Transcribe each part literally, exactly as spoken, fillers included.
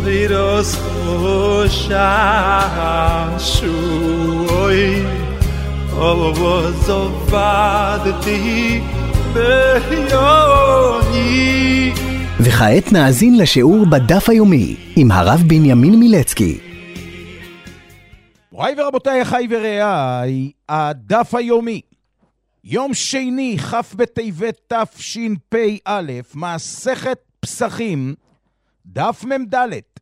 לירוס ששוי אבוז עבדתי ביוני. וכעת נאזין לשיעור בדף היומי עם הרב בנימין מילצקי. מוריי ורבותיי, אחיי ורעיי, הדף היומי, יום שני, כ' בטבת תשפ"א, מסכת פסחים, דף מ"ד.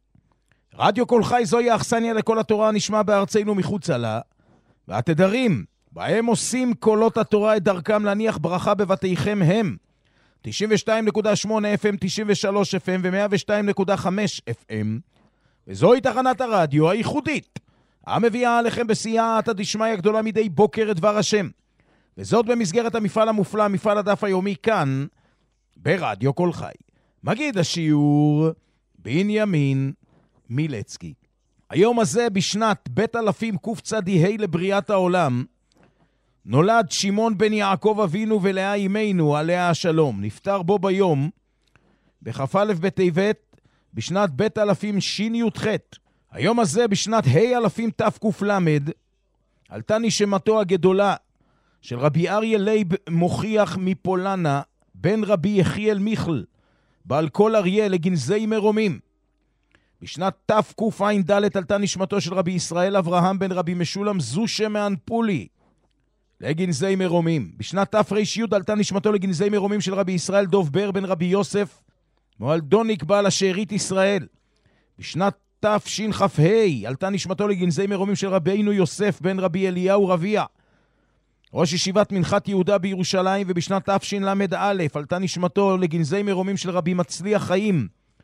רדיו כל חי זוהי האכסניה לכל התורה נשמע בארצנו מחוצה לה, והתדרים בהם עושים קולות התורה את דרכם להניח ברכה בבתיכם הם תשעים ושתיים נקודה שמונה אף אם, תשעים ושלוש אף אם ו-מאה ושתיים נקודה חמש אף אם, וזוהי תחנת הרדיו הייחודית המביאה עליכם בסייעתא דשמיא גדולה מדי בוקר את דבר השם, וזאת במסגרת המפעל המופלא, מפעל הדף היומי, כאן ברדיו כל חי. מגיד השיעור בנימין מילצקי. היום הזה בשנת בית אלפים קצ"ה לבריאת העולם נולד שמעון בן יעקב אבינו ולאה אמנו עליה השלום. נפטר בו ביום בכ"א בטבת בשנת בית אלפים שי"ח. היום הזה בשנת ה' אלפים תק"ל עלתה נשמתו הגדולה של רבי אריה לייב מוכיח מפולנה בן רבי יחיאל מיכל בעל כל אריה לגנזי מרומים. בשנת תקע"ד עלתה נשמתו של רבי ישראל אברהם בן רבי משולם זושה מאנפולי לגנזי מרומים. בשנת תר"י עלתה נשמתו לגנזי מרומים של רבי ישראל דוב בר בן רבי יוסף מואלדוניק בעל השארית ישראל. בשנת תשכ"ה עלתה נשמתו לגנזי מרומים של רבינו יוסף בן רבי אליהו רביע ראש ישיבת מנחת יהודה בירושלים. ובשנת תשל"א עלתה נשמתו לגנזי מרומים של רבי מצליח חיים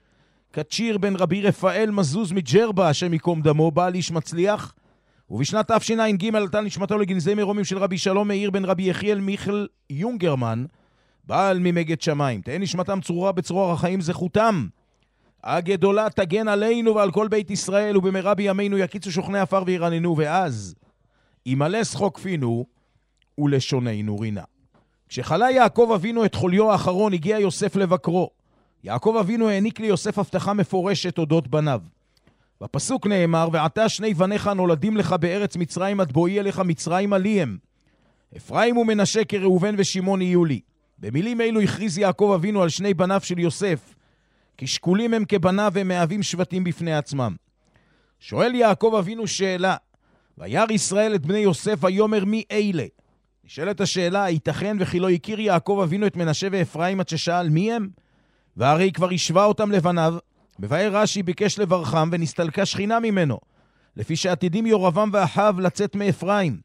קצ'יר בן רבי רפאל מזוז מג'רבה השם יקום דמו בעל איש מצליח. ובשנת תשע"ג עלתה נשמתו לגנזי מרומים של רבי שלום מאיר בן רבי יחיאל מיכל יונגרמן בעל ממגד שמיים. תהא נשמתם צרורה בצרור החיים זכותם הגדולה תגן עלינו ועל כל בית ישראל, ובמהרה בימינו יקיצו שוכני עפר וירננו, ואז ימלא שחוק פינו ולשוננו רינה. כשחלה יעקב אבינו את חוליו האחרון הגיע יוסף לבקרו. יעקב אבינו העניק ליוסף הבטחה מפורשת אודות בניו. בפסוק נאמר, ועתה שני בניך נולדים לך בארץ מצרים עד בואי אליך מצרים עליהם. אפרים ומנשה כראובן ושמעון יהיו לי. במילים אלו הכריז יעקב אבינו על שני בניו של יוסף, כי שקולים הם כבניו והם מהווים שבטים בפני עצמם. שואל יעקב אבינו שאלה, וירא ישראל את בני יוסף ויאמר מי אלה? נשאלת השאלה, ייתכן וכי לא הכיר יעקב אבינו את מנשה ואפרים עד ששאל מי הם? והרי כבר השווה אותם לבניו. מבאר רש"י ביקש לברכם ונסתלקה שכינה ממנו, לפי שעתידים יורבם ואחיו לצאת מאפרים,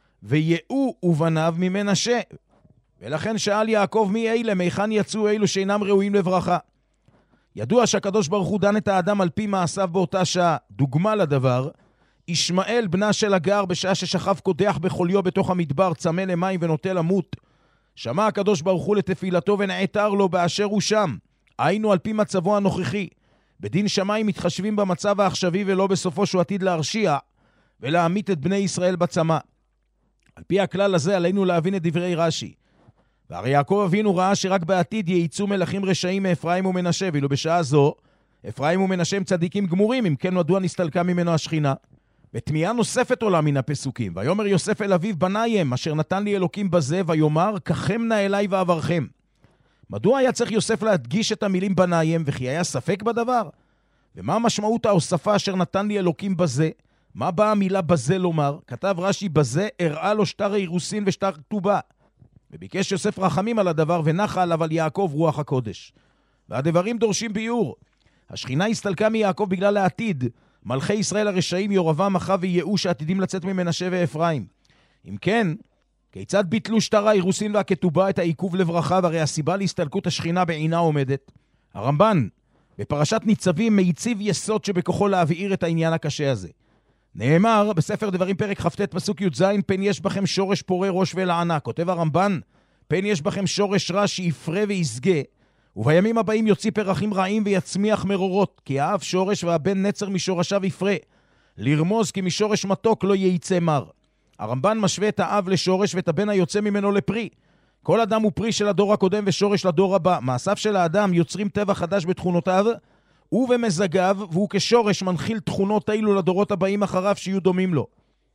ויהיו ובניו ממנשה. ולכן שאל יעקב מי אלה, מהיכן יצאו אלו שאינם ראויים לברכה? ידוע שהקדוש ברוך הוא דן את האדם על פי מעשיו באותה שעה. דוגמה לדבר, ישמעאל בנה של הגר בשעה ששכב קודח בחוליו בתוך המדבר צמא למים ונוטה למות, שמע הקדוש ברוך הוא לתפילתו ונעתר לו באשר הוא שם. היינו על פי מצבו הנוכחי. בדין שמיים מתחשבים במצב העכשווי ולא בסופו שהוא עתיד להרשיע ולהמית את בני ישראל בצמא. על פי הכלל הזה עלינו להבין את דברי רש"י. והרי יעקב אבינו ראה שרק בעתיד ייצאו מלכים רשעים מאפרים ומנשה, ואילו בשעה זו אפרים ומנשה הם צדיקים גמורים, אם כן מדוע נסתלקה ממנו השכינה? בתמיהה נוספת עולה מן הפסוקים, ויאמר יוסף אל אביו בנייהם אשר נתן לי אלוקים בזה, ויאמר קחם נא אליי ועברכם. מדוע היה צריך יוסף להדגיש את המילים בנייהם, וכי היה ספק בדבר? ומה משמעות ההוספה אשר נתן לי אלוקים בזה? מה באה המילה בזה לומר? כתב רש"י בזה הראה לו שטר אירוסין ושטר כתובה, וביקש יוסף רחמים על הדבר ונחה עליו על יעקב רוח הקודש. והדברים דורשים ביור. השכינה הסתלקה מיעקב בגלל העתיד. מלכי ישראל הרשעים יורבם אחיו ויהיו שעתידים לצאת ממנשה ואפרים. אם כן, כיצד ביטלו שטר האירוסין והכתובה את העיכוב לברכה, והרי הסיבה להסתלקות השכינה בעינה עומדת? הרמב"ן בפרשת ניצבים מייציב יסוד שבכוחו להבהיר את העניין הקשה הזה. נאמר בספר דברים פרק כ"ט פסוק י"ז, פן יש בכם שורש פורה ראש ולענה. כותב הרמב"ן, פן יש בכם שורש רע שיפרה ויסגה, ובימים הבאים יוציא פרחים רעים ויצמיח מרורות, כי האב שורש והבן נצר משורשיו יפרה, לרמוז כי משורש מתוק לא ייצא מר. הרמב"ן משווה את האב לשורש ואת הבן היוצא ממנו לפרי. כל אדם הוא פרי של הדור הקודם ושורש לדור הבא. מעשיו של האדם יוצרים טבע חדש בתכונותיו, הוא ומזגיו, והוא כשורש מנחיל תכונות אילו לדורות הבאים אחריו שיהיו דומים לו.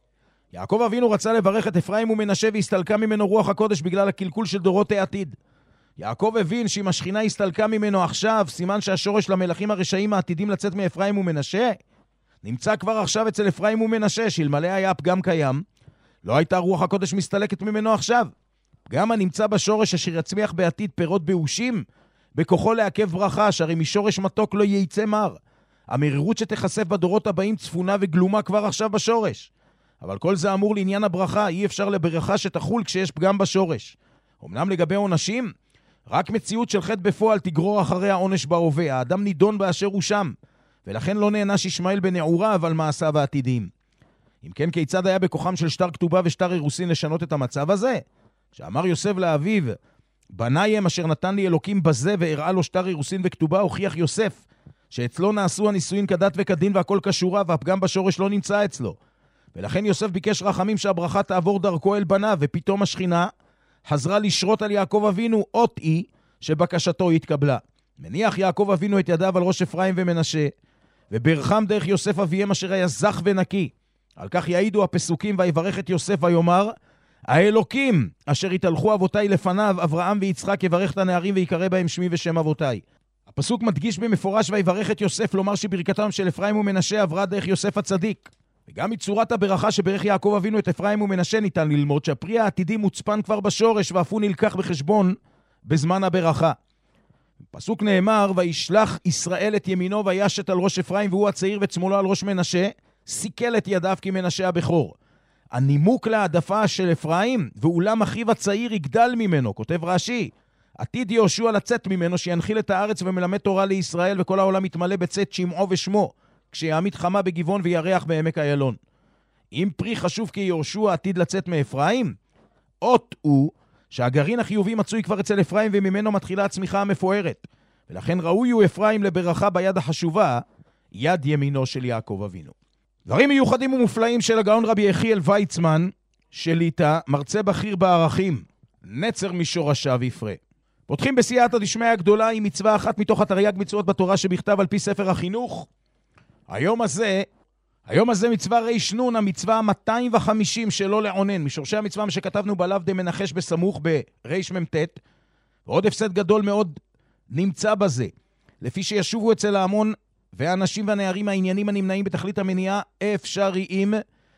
יעקב אבינו רצה לברך את אפרים ומנשה והסתלקה ממנו רוח הקודש בגלל הקלקול של דורות העתיד. יעקב הבין שאם השכינה הסתלקה ממנו עכשיו, סימן שהשורש למלכים הרשעים העתידים לצאת מאפרים ומנשה נמצא כבר עכשיו אצל אפרים ומנשה, שאלמלא היה הפגם קיים, לא הייתה רוח הקודש מסתלקת ממנו עכשיו. גם הנמצא בשורש אשר יצמיח בעתיד פירות באושים, בכוחו לעכב ברכה, שהרי משורש מתוק לא ייצא מר. המרירות שתחשף בדורות הבאים צפונה וגלומה כבר עכשיו בשורש. אבל כל זה אמור לעניין הברכה, אי אפשר לברכה שתחול כשיש פגם בשורש. אמנם לגבי עונשים, רק מציאות של חטא בפועל תגרור אחרי העונש בהווה. האדם נידון באשר הוא שם, ולכן לא נענש ישמעאל בנעוריו על מעשיו העתידיים. אם כן, כיצד היה בכוחם של שטר כתובה ושטר אירוסין לשנות את המצב הזה? כשאמר יוסף לאביו, בנייהם אשר נתן לי אלוקים בזה והראה לו שטר אירוסין וכתובה, הוכיח יוסף שאצלו נעשו הנישואין כדת וכדין והכל קשורה, והפגם בשורש לא נמצא אצלו. ולכן יוסף ביקש רחמים שהברכה תעבור דרכו אל בניו, ופתאום השכינה חזרה לשרות על יעקב אבינו, אות היא שבקשתו התקבלה. מניח יעקב אבינו את ידיו על ראש אפרים ומנשה, וברכם דרך יוסף אביהם אשר היה זך ונקי. על כך יעידו הפסוקים, ויברך את יוסף ויאמר, האלוקים אשר התהלכו אבותיי לפניו, אברהם ויצחק, יברך את הנערים ויקרא בהם שמי ושם אבותיי. הפסוק מדגיש במפורש ויברך את יוסף, לומר שברכתם של אפרים ומנשה עברה דרך יוסף הצדיק. וגם מצורת הברכה שברך יעקב אבינו את אפרים ומנשה ניתן ללמוד שהפרי העתידי מוצפן כבר בשורש, ואף הוא נלקח בחשבון בזמן הברכה. פסוק נאמר, וישלח ישראל את ימינו וישת על ראש אפרים, והוא הצעיר וצמאלו על ראש מנשה, סיכל את ידיו כי מנשה הבכור. הנימוק להעדפה של אפרים, ואולם אחיו הצעיר יגדל ממנו, כותב רש"י, עתיד יהושע לצאת ממנו, שינחיל את הארץ ומלמד תורה לישראל, וכל העולם יתמלא בצאת שמעו ושמו, כשיעמיד חמה בגבעון וירח בעמק איילון. אם פרי חשוב כי יהושע עתיד לצאת מאפרים, אות הוא שהגרעין החיובי מצוי כבר אצל אפרים, וממנו מתחילה הצמיחה המפוארת. ולכן ראוי הוא אפרים לברכה ביד החשובה, יד ימינו של יעקב אבינו. דברים מיוחדים ומופלאים של הגאון רבי יחיאל ויצמן, שליטה, מרצה בכיר בערכים, נצר משורשיו יפרה. פותחים בסייעתא דשמיא הגדולה עם מצווה אחת מתוך התרי"ג מצוות בתורה שבכתב על פי ספר החינוך. היום הזה, היום הזה מצווה ריש נון, המצווה מאתיים וחמישים שלא לעונן, משורשי המצווה שכתבנו בלאו דמנחש בסמוך בריש ממתת, ועוד הפסד גדול מאוד נמצא בזה, לפי שישובו אצל ההמון והאנשים והנערים העניינים הנמנעים בתכלית המניעה אפשריים,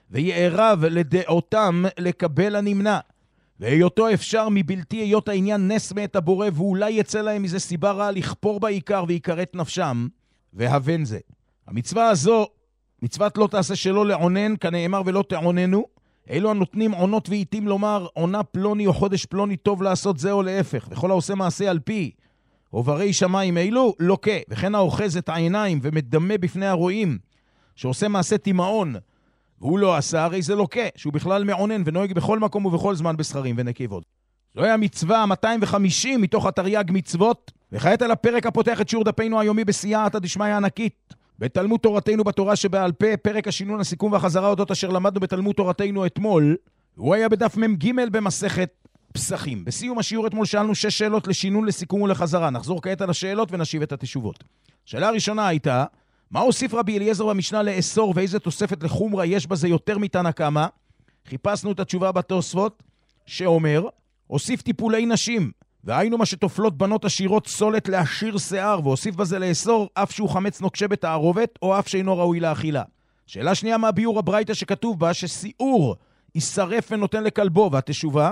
ויערב לדעותם לקבל הנמנע, והיותו אפשר מבלתי היות העניין נס מאת הבורא, ואולי יצא להם מזה סיבה רע לכפור בעיקר ויקראת נפשם, והבן זה. המצווה הזו, מצוות לא תעשה שלא לעונן, כנאמר ולא תעוננו, אלו הנותנים עונות ועיתים לומר, עונה פלוני או חודש פלוני טוב לעשות זה או להפך, וכל העושה מעשה על פי, עוברי שמיים אלו, לוקה, וכן האוחז את העיניים ומדמה בפני הרואים, שעושה מעשה תימאון, והוא לא עשה, הרי זה לוקה, שהוא בכלל מעונן ונוהג בכל מקום ובכל זמן בסחרים ונקבות. זוהי המצווה מאתיים וחמישים מתוך התרי"ג מצוות, וכעת על הפרק הפותח את שיעור דפנו היומי בסייעתא דשמיא הענקית, בתלמוד תורתנו בתורה שבעל פה, פרק השינון, הסיכום והחזרה אודות אשר למדנו בתלמוד תורתנו אתמול, הוא היה בדף מ"ג במסכת פסחים. בסיום השיעור אתמול שאלנו שש שאלות לשינון, לסיכום ולחזרה. נחזור כעת על השאלות ונשיב את התשובות. השאלה הראשונה הייתה, מה הוסיף רבי אליעזר במשנה לאסור, ואיזה תוספת לחומרה יש בזה יותר מתנא קמא? חיפשנו את התשובה בתוספות, שאומר, הוסיף טיפולי נשים, והיינו מה שתופלות בנות עשירות סולת להשיר שיער, והוסיף בזה לאסור אף שהוא חמץ נוקשה בתערובת, או אף שאינו ראוי לאכילה. שאלה שנייה, מה ביור הברייתא שכתוב בה ששיעור יישרף ונותן לכלבו, והתשובה,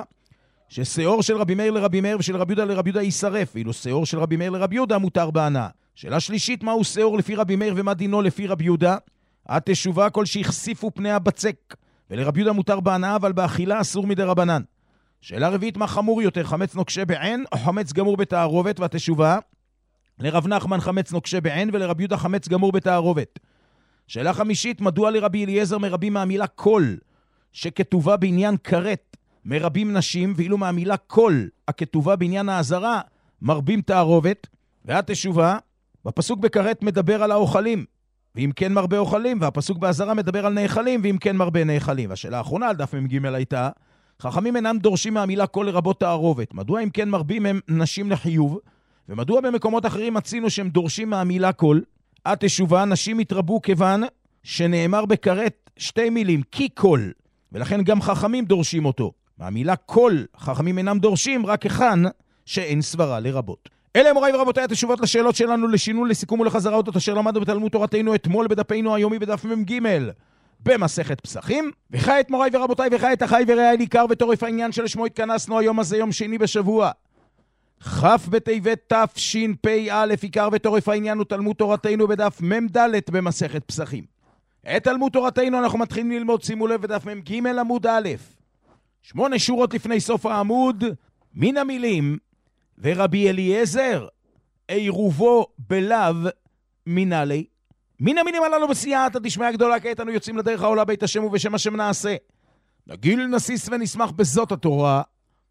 ששיעור של רבי מאיר לרבי מאיר ושל רבי יהודה לרבי יהודה יישרף, ואילו שיעור של רבי מאיר לרבי יהודה מותר בהנאה. שאלה שלישית, מהו שיעור לפי רבי מאיר ומה דינו לפי רבי יהודה? התשובה, כל שהחשיפו פני הבצק, ולרבי יהודה מותר בהנאה, אבל באכילה אסור מדי רבנן. שאלה רביעית, מה חמור יותר, חמץ נוקשה בעין או חמץ גמור בתערובת? והתשובה, לרב נחמן חמץ נוקשה בעין ולרבי יהודה חמץ גמור בתערובת. שאלה חמישית, מדוע לרבי אליעזר מרבים מהמילה כל שכתובה בעניין כרת מרבים נשים, ואילו מהמילה כל הכתובה בעניין העזרה מרבים תערובת? והתשובה, בפסוק בכרת מדבר על האוכלים, ואם כן מרבה אוכלים, והפסוק בעזרה מדבר על נאכלים, ואם כן מרבה נאכלים. והשאלה האחרונה על דף מ"ג הייתה, חכמים אינם דורשים מהמילה כל לרבות תערובת. מדוע אם כן מרבים הם נשים לחיוב, ומדוע במקומות אחרים מצינו שהם דורשים מהמילה כל? התשובה, נשים התרבו כיוון שנאמר בכרת שתי מילים, כי כל, ולכן גם חכמים דורשים אותו. מהמילה כל, חכמים אינם דורשים, רק אחד שאין סברה לרבות. אלה מוריי ורבותיי התשובות לשאלות שלנו, לשינון, לסיכום ולחזרה אותות אשר למדנו בתלמוד תורתנו אתמול בדפנו היומי בדף מ"ג במסכת פסחים. וכעת מוריי ורבותיי, וכעת אחי ורעי עיקר וטורף העניין שלשמו התכנסנו היום הזה, יום שני בשבוע, כ' בטבת תשפ"א. עיקר וטורף העניין הוא תלמוד תורתנו בדף מ"ד במסכת פסחים. את תלמוד תורתנו אנחנו מתחילים ללמוד, שימו לב, בדף מ"ג עמוד א', שמונה שורות לפני סוף העמוד, מן המילים ורבי אליעזר עירובו בלאו מנהלי. מן המילים הללו בסייעתא דשמיא הגדולה, כעת אנו יוצאים לדרך העולה בית השם ובשם השם נעשה. נגיל נסיס ונשמח בזאת התורה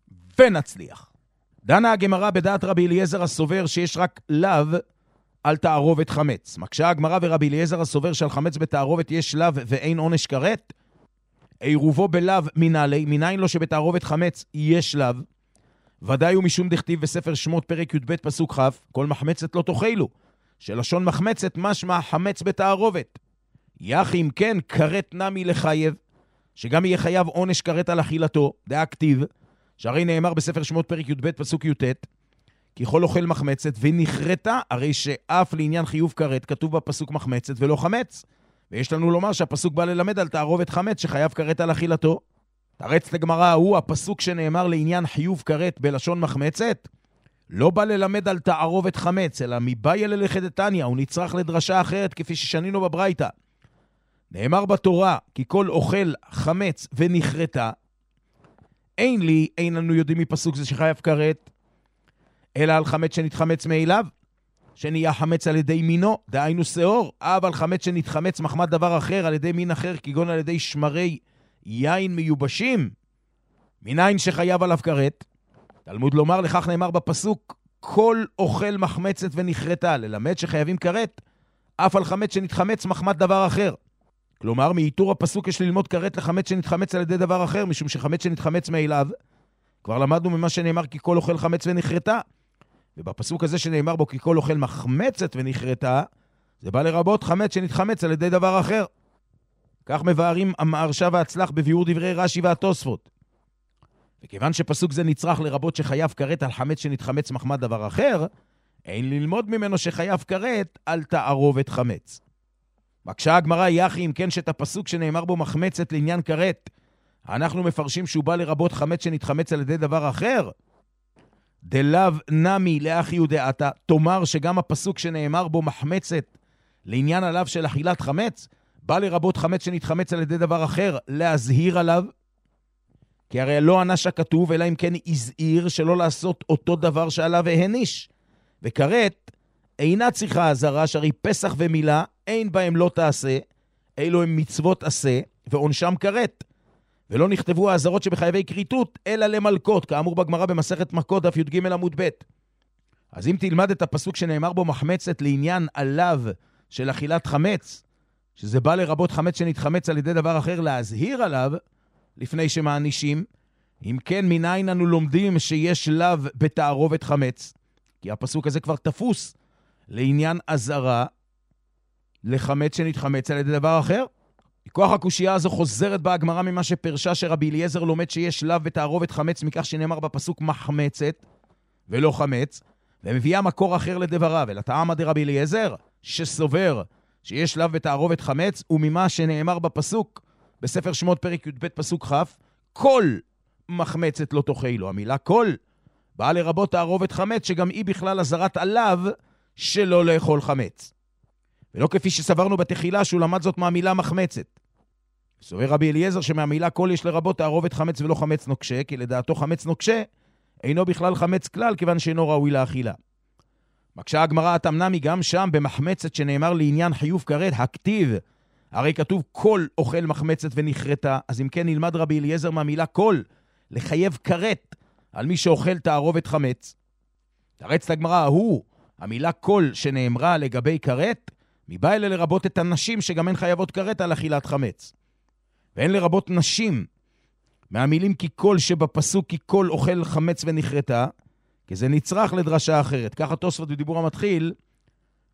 ונצליח. דנה הגמרא בדעת רבי אליעזר הסובר שיש רק לאו על תערובת חמץ. מקשה הגמרא ורבי אליעזר הסובר שעל חמץ בתערובת יש לאו ואין עונש כרת. עירובו בלאו מנהלי, מניין לו שבתערובת חמץ יש לאו. ודאי הוא משום דכתיב בספר שמות פרק י"ב פסוק כ', כל מחמצת לא תאכלו, שלשון מחמצת משמע חמץ בתערובת. יח אם כן כרת נמי לחייב, שגם יהיה חייב עונש כרת על אכילתו, דעה כתיב, שהרי נאמר בספר שמות פרק י"ב פסוק י"ט, כי כל אוכל מחמצת ונחרטה, הרי שאף לעניין חיוב כרת כתוב בפסוק מחמצת ולא חמץ. ויש לנו לומר שהפסוק בא ללמד על תערובת חמץ שחייב כרת על אכילתו. תרץ לגמרא הוא הפסוק שנאמר לעניין חיוב כרת בלשון מחמצת, לא בא ללמד על תערובת חמץ, אלא מבאי ללכת דתניא, הוא נצרך לדרשה אחרת כפי ששנינו בברייתא. נאמר בתורה, כי כל אוכל חמץ ונחרטה, אין לי, אין לנו יודעים מפסוק זה שחייב כרת, אלא על חמץ שנתחמץ מאליו, שנהיה חמץ על ידי מינו, דהיינו שאור, אבל חמץ שנתחמץ מחמת דבר אחר על ידי מין אחר, כגון על ידי שמרי יין מיובשים, מניין שחייב עליו כרת. תלמוד לומר, לכך נאמר בפסוק, כל אוכל מחמצת ונחרטה, ללמד שחייבים כרת, אף על חמץ שנתחמץ מחמת דבר אחר. כלומר, מאיתור הפסוק יש ללמוד כרת לחמץ שנתחמץ על ידי דבר אחר, משום שחמץ שנתחמץ מאליו, כבר למדנו ממה שנאמר כי כל אוכל חמץ ונחרטה. ובפסוק הזה שנאמר בו כי כל אוכל מחמצת ונחרטה, זה בא לרבות חמץ שנתחמץ על ידי דבר אחר. כך מבארים המהרש"א והצלח בביאור דברי רש"י והתוספות. וכיוון שפסוק זה נצרך לרבות שחייב כרת על חמץ שנתחמץ מחמת דבר אחר, אין ללמוד ממנו שחייב כרת על תערובת חמץ. מקשה הגמרא, יחי אם כן שאת הפסוק שנאמר בו מחמצת לעניין כרת, אנחנו מפרשים שהוא בא לרבות חמץ שנתחמץ על ידי דבר אחר. דלאו נמי לאחי ודעתה, תאמר שגם הפסוק שנאמר בו מחמצת לעניין עליו של אכילת חמץ, בא לרבות חמץ שנתחמץ על ידי דבר אחר, להזהיר עליו. כי הרי לא ענש הכתוב, אלא אם כן הזהיר שלא לעשות אותו דבר שעליו ההניש. וכרת אינה צריכה הזרה, שהרי פסח ומילה אין בהם לא תעשה, אלו הם מצוות עשה, ועונשם כרת. ולא נכתבו העזרות שבחייבי כריתות, אלא למלכות, כאמור בגמרא במסכת מכות, דף י"ג עמוד ב'. אז אם תלמד את הפסוק שנאמר בו מחמצת לעניין עליו של אכילת חמץ, שזה בא לרבות חמץ שנתחמץ על ידי דבר אחר, להזהיר עליו לפני שמענישים, אם כן מניין אנו לומדים שיש לאו בתערובת חמץ, כי הפסוק הזה כבר תפוס לעניין עזרה לחמץ שנתחמץ על ידי דבר אחר. מכוח הקושייה הזו חוזרת בה הגמרא ממה שפרשה שרבי אליעזר לומד שיש לאו בתערובת חמץ מכך שנאמר בפסוק מחמצת ולא חמץ, ומביאה מקור אחר לדבריו, אל הטעם דרבי אליעזר שסובר שיש לאו בתערובת חמץ, וממה שנאמר בפסוק בספר שמות פרק י"ב פסוק כ', כל מחמצת לא תאכלו. המילה כל באה לרבות תערובת חמץ, שגם היא בכלל הזרת עליו שלא לאכול חמץ. ולא כפי שסברנו בתחילה שהוא למד זאת מהמילה מחמצת. סובר רבי אליעזר שמהמילה כל יש לרבות תערובת חמץ ולא חמץ נוקשה, כי לדעתו חמץ נוקשה אינו בכלל חמץ כלל, כיוון שאינו ראוי לאכילה. מקשה הגמרא התמנמי גם שם במחמצת שנאמר לעניין חיוב כרת, הכתיב, הרי כתוב כל אוכל מחמצת ונחרטה, אז אם כן נלמד רבי אליעזר מהמילה כל לחייב כרת על מי שאוכל תערובת חמץ. תרץ לגמרא הוא, המילה כל שנאמרה לגבי כרת, מבא אלה לרבות את הנשים שגם הן חייבות כרת על אכילת חמץ. ואין לרבות נשים מהמילים כי כל שבפסוק כי כל אוכל חמץ ונחרטה, כי זה נצרך לדרשה אחרת. ככה תוספות בדיבור המתחיל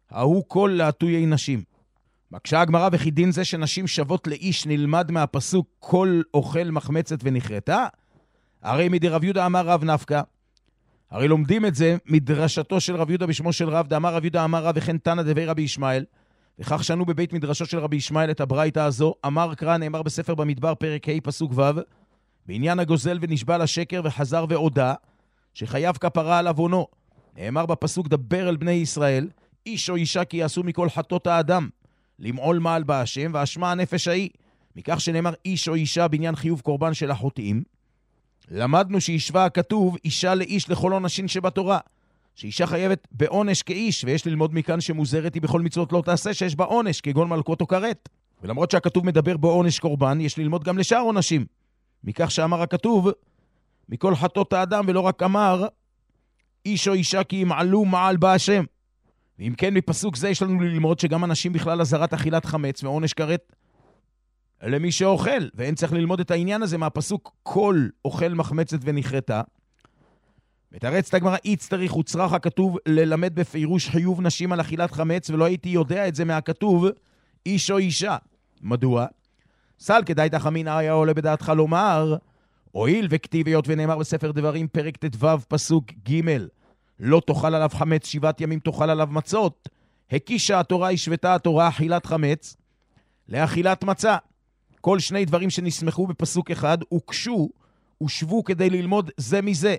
ההוא כל להטויי נשים. מקשה הגמרא וכי דין זה שנשים שוות לאיש נלמד מהפסוק כל אוכל מחמצת ונחרטה? הרי מדי רב יהודה אמר רב נפקא. הרי לומדים את זה מדרשתו של רב יהודה בשמו של רב, דאמר רב יהודה אמר רב וכן תנא דבי רבי ישמעאל, וכך שנו בבית מדרשו של רבי ישמעאל את הברייתא הזו. אמר קרא, נאמר בספר במדבר פרק ה' פסוק ו', בעניין הגוזל ונשבע לשקר וחזר והודה שחייב כפרה על עוונו. נאמר בפסוק דבר אל בני ישראל, איש או אישה כי יעשו מכל חטאות האדם, למעול מעל בהשם ואשמה הנפש ההיא. מכך שנאמר איש או אישה בעניין חיוב קורבן של החוטאים, למדנו שישווה הכתוב אישה לאיש לכל עונשין שבתורה, שאישה חייבת בעונש כאיש, ויש ללמוד מכאן שמוזרת היא בכל מצוות לא תעשה שיש בה עונש, כגון מלכות או כרת. ולמרות שהכתוב מדבר בעונש קורבן, יש ללמוד גם לשאר עונשים. מכך שאמר הכתוב מכל חטאות האדם, ולא רק אמר איש או אישה כי ימעלו מעל בהשם. ואם כן, מפסוק זה יש לנו ללמוד שגם אנשים בכלל הזרת אכילת חמץ ועונש כרת למי שאוכל, ואין צריך ללמוד את העניין הזה מהפסוק כל אוכל מחמצת ונחרטה. מתרצת הגמרא, איץ צריך וצרך הכתוב ללמד בפירוש חיוב נשים על אכילת חמץ, ולא הייתי יודע את זה מהכתוב איש או אישה. מדוע? סל כדאי תחמין היה עולה בדעתך לומר, הואיל וכתיביות ונאמר בספר דברים פרק ט"ו פסוק ג' לא תאכל עליו חמץ שבעת ימים תאכל עליו מצות, הקישה התורה השוותה התורה אכילת חמץ לאכילת מצה. כל שני דברים שנסמכו בפסוק אחד הוקשו ושבו כדי ללמוד זה מזה.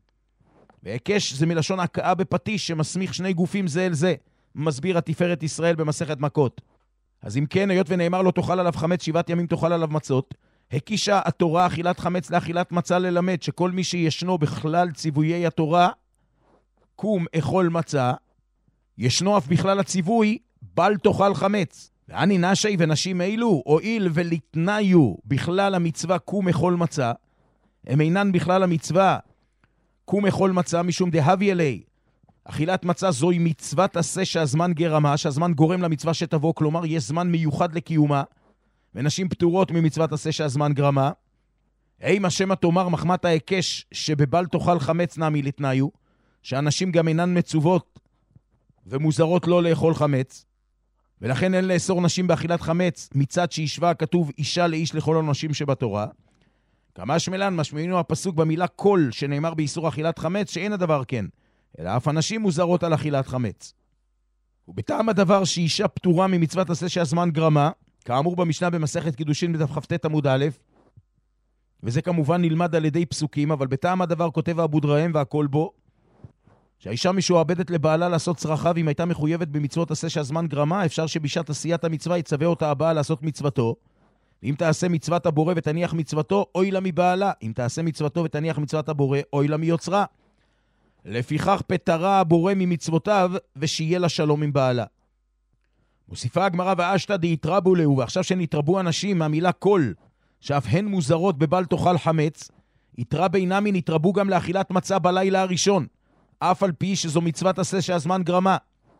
והקש זה מלשון הקאה בפטיש שמסמיך שני גופים זה אל זה, מסביר התפארת ישראל במסכת מכות. אז אם כן, היות ונאמר לא תאכל עליו חמץ שבעת ימים תאכל עליו מצות, הקישה התורה אכילת חמץ לאכילת מצה ללמד שכל מי שישנו בכלל ציוויי התורה קום אכול מצה, ישנו אף בכלל הציווי בל תאכל חמץ. ואני נשי ונשים אילו הואיל ולתניו בכלל המצווה קום אכול מצה, הם אינן בכלל המצווה קום אכול מצה משום דהבי אלי. אכילת מצה זוהי מצוות עשה שהזמן גרמה, שהזמן גורם למצווה שתבוא, כלומר יש זמן מיוחד לקיומה, ונשים פטורות ממצוות עשה שהזמן גרמה. אימה שמה תאמר מחמת ההיקש שבבל תאכל חמץ נמי לתניו, שאנשים גם אינן מצוות ומוזרות לא לאכול חמץ, ולכן אין לאסור נשים באכילת חמץ מצד שישווה הכתוב אישה לאיש לכל הנשים שבתורה. כמה שמלן משמעינו הפסוק במילה כל שנאמר באיסור אכילת חמץ שאין הדבר כן, אלא אף הנשים מוזרות על אכילת חמץ. ובטעם הדבר שאישה פטורה ממצוות עשה שהזמן גרמה, כאמור במשנה במסכת קידושין בדף כ"ט עמוד א', וזה כמובן נלמד על ידי פסוקים, אבל בטעם הדבר כותב אבו דרהם והכל בו, שהאישה משועבדת לבעלה לעשות צרכיו, אם הייתה מחויבת במצוות עשה שהזמן גרמה, אפשר שבשעת עשיית המצווה יצווה אותה הבעל לעשות מצוותו. אם תעשה מצוות הבורא ותניח מצוותו, אוי לה מבעלה. אם תעשה מצוותו ותניח מצוות הבורא, אוי לה מיוצרה. לפיכך פטרה הבורא ממצוותיו, ושיהיה לה שלום עם בעלה. מוסיפה הגמרא ואשתא דהתרבו להו, ועכשיו שנתרבו אנשים מהמילה כל, שאף הן מוזרות בבל תאכל חמץ, יתרבה אינמי נתרבו גם לאכילת מצה בלילה הראשון, אף על פי שזו מצוות עשה שהזמן גרמה.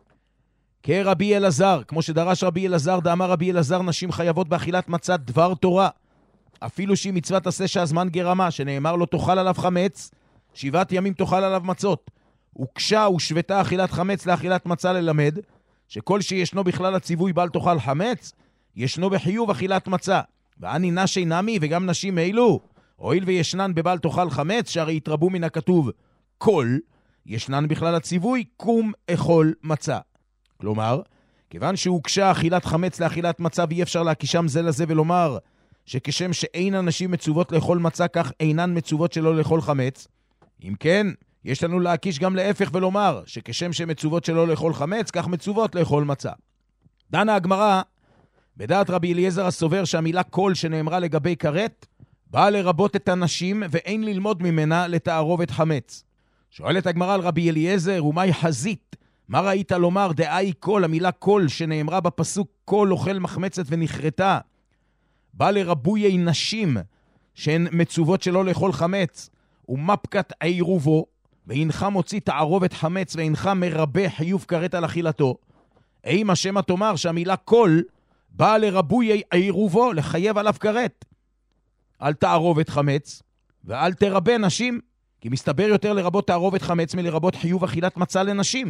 כרבי אלעזר, כמו שדרש רבי אלעזר, דאמר רבי אלעזר, נשים חייבות באכילת מצה דבר תורה, אפילו שהיא מצוות עשה שהזמן גרמה, שנאמר לו תאכל עליו חמץ, שבעת ימים תאכל עליו מצות. וקשה ושבתה אכילת חמץ לאכילת מצה ללמד, שכל שישנו בכלל הציווי בל תאכל חמץ, ישנו בחיוב אכילת מצה. ואני נשי נמי וגם נשים אלו, הואיל וישנן בבל תאכל חמץ, שהרי יתרבו מן הכתוב כל, ישנן בכלל הציווי קום אכול מצה. כלומר, כיוון שהוקשה אכילת חמץ לאכילת מצה, ואי אפשר להקישם זה לזה ולומר שכשם שאין אנשים מצוות לאכול מצה, כך אינן מצוות שלא לאכול חמץ. אם כן, יש לנו להקיש גם להפך ולומר שכשם שמצוות שלא לאכול חמץ, כך מצוות לאכול מצה. דנה הגמרא בדעת רבי אליעזר הסובר שהמילה כל שנאמרה לגבי כרת באה לרבות את הנשים ואין ללמוד ממנה לתערובת חמץ. שואלת הגמרא על רבי אליעזר, ומהי חזית? מה ראית לומר דאי כל, המילה כל שנאמרה בפסוק כל אוכל מחמצת ונחרטה, בא לרבויי נשים שהן מצוות שלא לאכול חמץ, ומפקת עירובו, והנך מוציא תערובת חמץ והנך מרבה חיוב כרת על אכילתו. האם השם תאמר שהמילה כל באה לרבויי עירובו, לחייב עליו כרת, על תערובת חמץ ואל תרבה נשים, כי מסתבר יותר לרבות תערובת חמץ מלרבות חיוב אכילת מצה לנשים,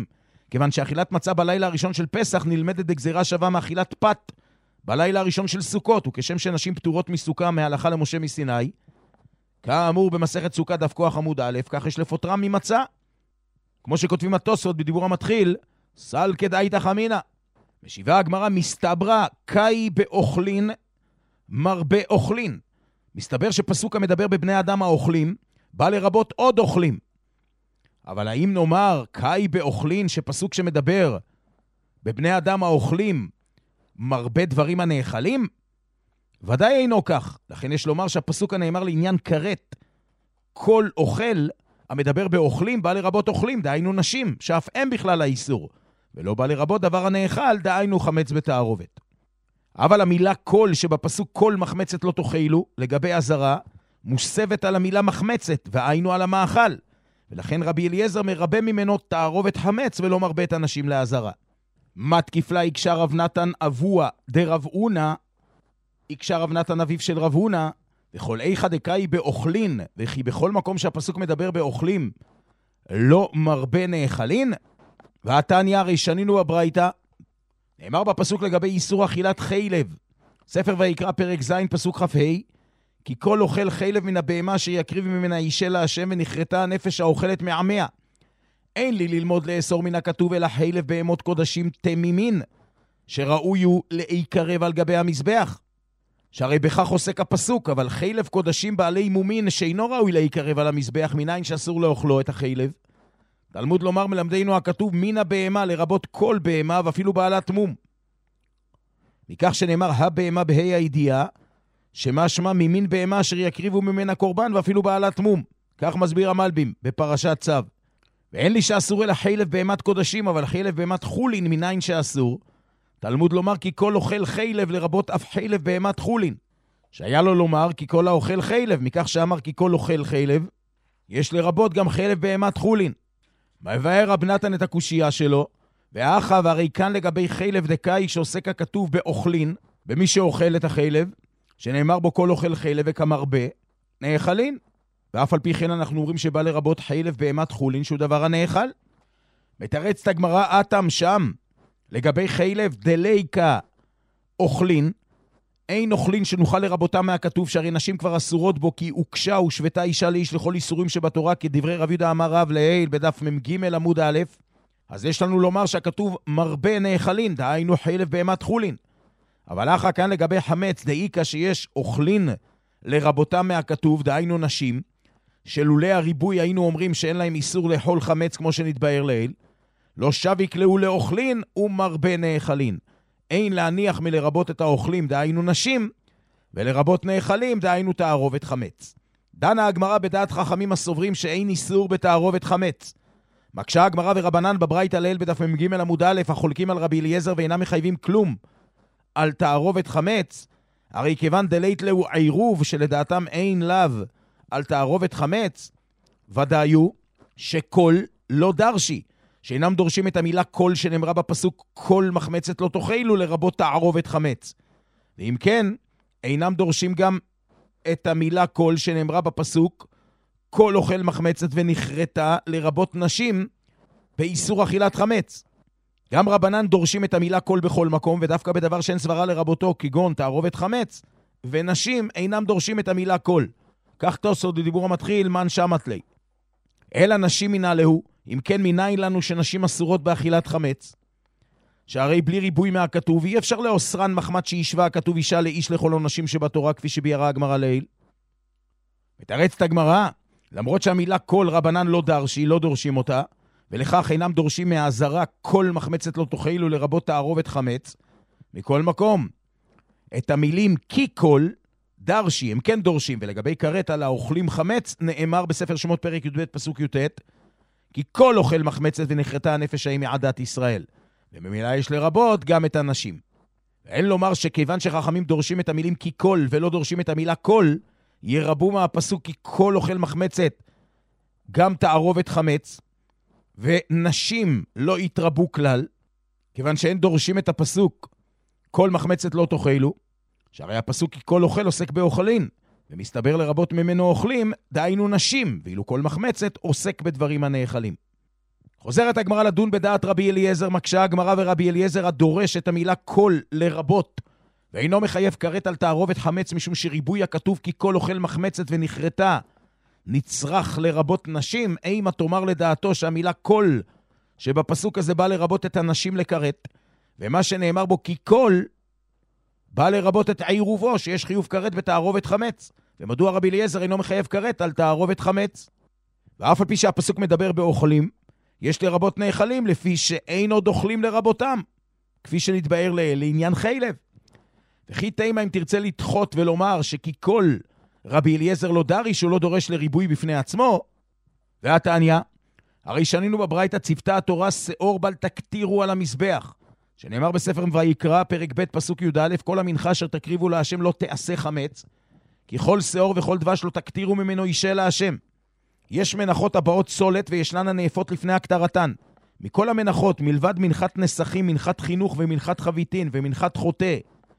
כיוון שאכילת מצה בלילה הראשון של פסח נלמדת בגזירה שווה מאכילת פת בלילה הראשון של סוכות, וכשם שנשים פטורות מסוכה מהלכה למשה מסיני, כאמור במסכת סוכה דף כוח עמוד א', כך יש לפוטרם ממצה. כמו שכותבים התוספות בדיבור המתחיל, סל כדאי תחמינה. משיבה הגמרא, מסתברא קאי באוכלין מרבה אוכלין. מסתבר שפסוק המדבר בבני אדם האוכלים, בא לרבות עוד אוכלים. אבל האם נאמר קאי באוכלין, שפסוק שמדבר בבני אדם האוכלים, מרבה דברים הנאכלים? ודאי אינו כך. לכן יש לומר שהפסוק הנאמר לעניין כרת, כל אוכל המדבר באוכלים, בא לרבות אוכלים, דהיינו נשים, שאף הם בכלל האיסור, ולא בא לרבות דבר הנאכל, דהיינו חמץ בתערובת. אבל המילה כל שבפסוק כל מחמצת לא תאכלו, לגבי הזרה, מוסבת על המילה מחמצת, והיינו על המאכל. ולכן רבי אליעזר מרבה ממנו תערובת חמץ, ולא מרבה את הנשים להזרה. מת כפלה יקשה רב נתן אבוה דרב אונה, יקשה רב נתן אביו של רב אונה, וכל איכה דקאי באוכלין, וכי בכל מקום שהפסוק מדבר באוכלים, לא מרבה נאכלין. והתניא הרי שנינו בברייתא, נאמר בפסוק לגבי איסור אכילת חילב, ספר ויקרא פרק ז' פסוק כ"ה, כי כל אוכל חילב מן הבהמה שיקריב ממנה אישה להשם ונכרתה הנפש האוכלת מעמיה. אין לי ללמוד לאסור מן הכתוב אלא חילב בהמות קודשים תמימין, שראוי הוא להיקרב על גבי המזבח. שהרי בכך עוסק הפסוק, אבל חילב קודשים בעלי מומין שאינו ראוי להיקרב על המזבח, מניין שאסור לאוכלו את החילב. תלמוד לומר מלמדנו הכתוב מן הבהמה, לרבות כל בהמה ואפילו בעלת מום. מכך שנאמר הבהמה בה"א הידיעה, שמשמע ממין בהמה אשר יקריבו ממנה קורבן ואפילו בעלת מום. כך מסביר המלבים בפרשת צו. ואין לי שאסור אלא חילב בהמת קודשים, אבל חילב בהמת חולין מניין שאסור. תלמוד לומר כי כל אוכל חילב, לרבות אף חילב בהמת חולין. שהיה לו לומר כי כל האוכל חילב, מכך שאמר כי כל אוכל חילב, יש לרבות גם חילב בהמת חולין. מבאר רב נתן את הקושייה שלו, ואחא והרי כאן לגבי חילב דקאי שעוסק הכתוב באוכלין, במי שאוכל את החילב, שנאמר בו כל אוכל חילב וכמרבה, נאכלין. ואף על פי כן אנחנו אומרים שבא לרבות חילב בהמת חולין שהוא דבר הנאכל. מתרץ את הגמרא אתם שם, לגבי חילב דליקה אוכלין, אין אוכלין שנוכל לרבותה מהכתוב, שהרי נשים כבר אסורות בו, כי הוקשה ושבתה אישה לאיש לכל איסורים שבתורה, כדברי רב יהודה אמר רב לעיל בדף מ"ג עמוד א'. אז יש לנו לומר שהכתוב מרבה נאכלין, דהיינו חילב בהמת חולין. אבל אחר כאן לגבי חמץ דאיקה שיש אוכלין לרבותה מהכתוב, דהיינו נשים, שלולי הריבוי היינו אומרים שאין להם איסור לאכול חמץ כמו שנתבאר לעיל, לא שב יקלעו לאוכלין ומרבה נאכלין. אין להניח מלרבות את האוכלים, דהיינו נשים, ולרבות נאכלים, דהיינו תערובת חמץ. דנה הגמרא בדעת חכמים הסוברים שאין איסור בתערובת חמץ. מקשה הגמרא ורבנן בברייתא לעיל בדף מ"ג עמוד א', החולקים על רבי אליעזר ואינם מחייבים כלום על תערובת חמץ, הרי כיוון דלית לו עירוב שלדעתם אין לאו על תערובת חמץ, ודאיו שכל לא דרשי, שאינם דורשים את המילה כל שנאמרה בפסוק כל מחמצת לא תאכלו, לרבות תערובת חמץ. ואם כן, אינם דורשים גם את המילה כל שנאמרה בפסוק כל אוכל מחמצת ונחרתה, לרבות נשים באיסור אכילת חמץ. גם רבנן דורשים את המילה כל בכל מקום, ודווקא בדבר שאין סברה לרבותו כגון תערובת חמץ, ונשים אינם דורשים את המילה כל. כך תוספות בדיבור המתחיל מן שמת לי. אלא נשים מנהלהו, אם כן מניין לנו שנשים אסורות באכילת חמץ, שהרי בלי ריבוי מהכתוב אי אפשר לאוסרן מחמת שישווה הכתוב אישה לאיש לכל הנשים שבתורה, כפי שביארה הגמרא לעיל. מתרצת הגמרא, למרות שהמילה כל רבנן לא דרשי, לא דורשים אותה, ולכך אינם דורשים מהעזרה כל מחמצת לא תאכלו, לרבות תערובת חמץ. מכל מקום, את המילים כי כל דרשי, הם כן דורשים, ולגבי כרת על האוכלים חמץ, נאמר בספר שמות פרק י"ב פסוק י"ט, כי כל אוכל מחמצת ונחרתה הנפש ההיא מעדת ישראל. ובמילה יש לרבות גם את הנשים. ואין לומר שכיוון שחכמים דורשים את המילים כי כל ולא דורשים את המילה כל, ירבו מהפסוק כי כל אוכל מחמצת גם תערובת חמץ, ונשים לא יתרבו כלל, כיוון שאין דורשים את הפסוק כל מחמצת לא תאכלו, שהרי הפסוק כי כל אוכל עוסק באוכלין, ומסתבר לרבות ממנו אוכלים, דהיינו נשים, ואילו כל מחמצת עוסק בדברים הנאכלים. חוזרת הגמרא לדון בדעת רבי אליעזר, מקשה הגמרא ורבי אליעזר הדורש את המילה כל לרבות, ואינו מחייב כרת על תערובת חמץ, משום שריבוי הכתוב כי כל אוכל מחמצת ונחרטה, נצרך לרבות נשים, אימה תאמר לדעתו שהמילה כל שבפסוק הזה בא לרבות את הנשים לכרת, ומה שנאמר בו כי כל בא לרבות את עירובו שיש חיוב כרת בתערובת חמץ, ומדוע רבי אליעזר אינו מחייב כרת על תערובת חמץ? ואף על פי שהפסוק מדבר באוכלים, יש לרבות נאכלים לפי שאין עוד אוכלים לרבותם, כפי שנתבאר לעניין חילב. וכי תימה אם תרצה לדחות ולומר שכי כל רבי אליעזר לא דריש הוא לא דורש לריבוי בפני עצמו, והתניא, הרי שנינו בברייתא צוותה התורה שאור בל תקטירו על המזבח, שנאמר בספר ויקרא פרק ב' פסוק י"א, כל המנחה אשר תקריבו להשם לא תעשה חמץ, כי כל שאור וכל דבש לא תקטירו ממנו אישה להשם. יש מנחות הבאות סולת וישנן הנאפות לפני הקטרתן. מכל המנחות, מלבד מנחת נסחים, מנחת חינוך ומנחת חביתין ומנחת חוטא,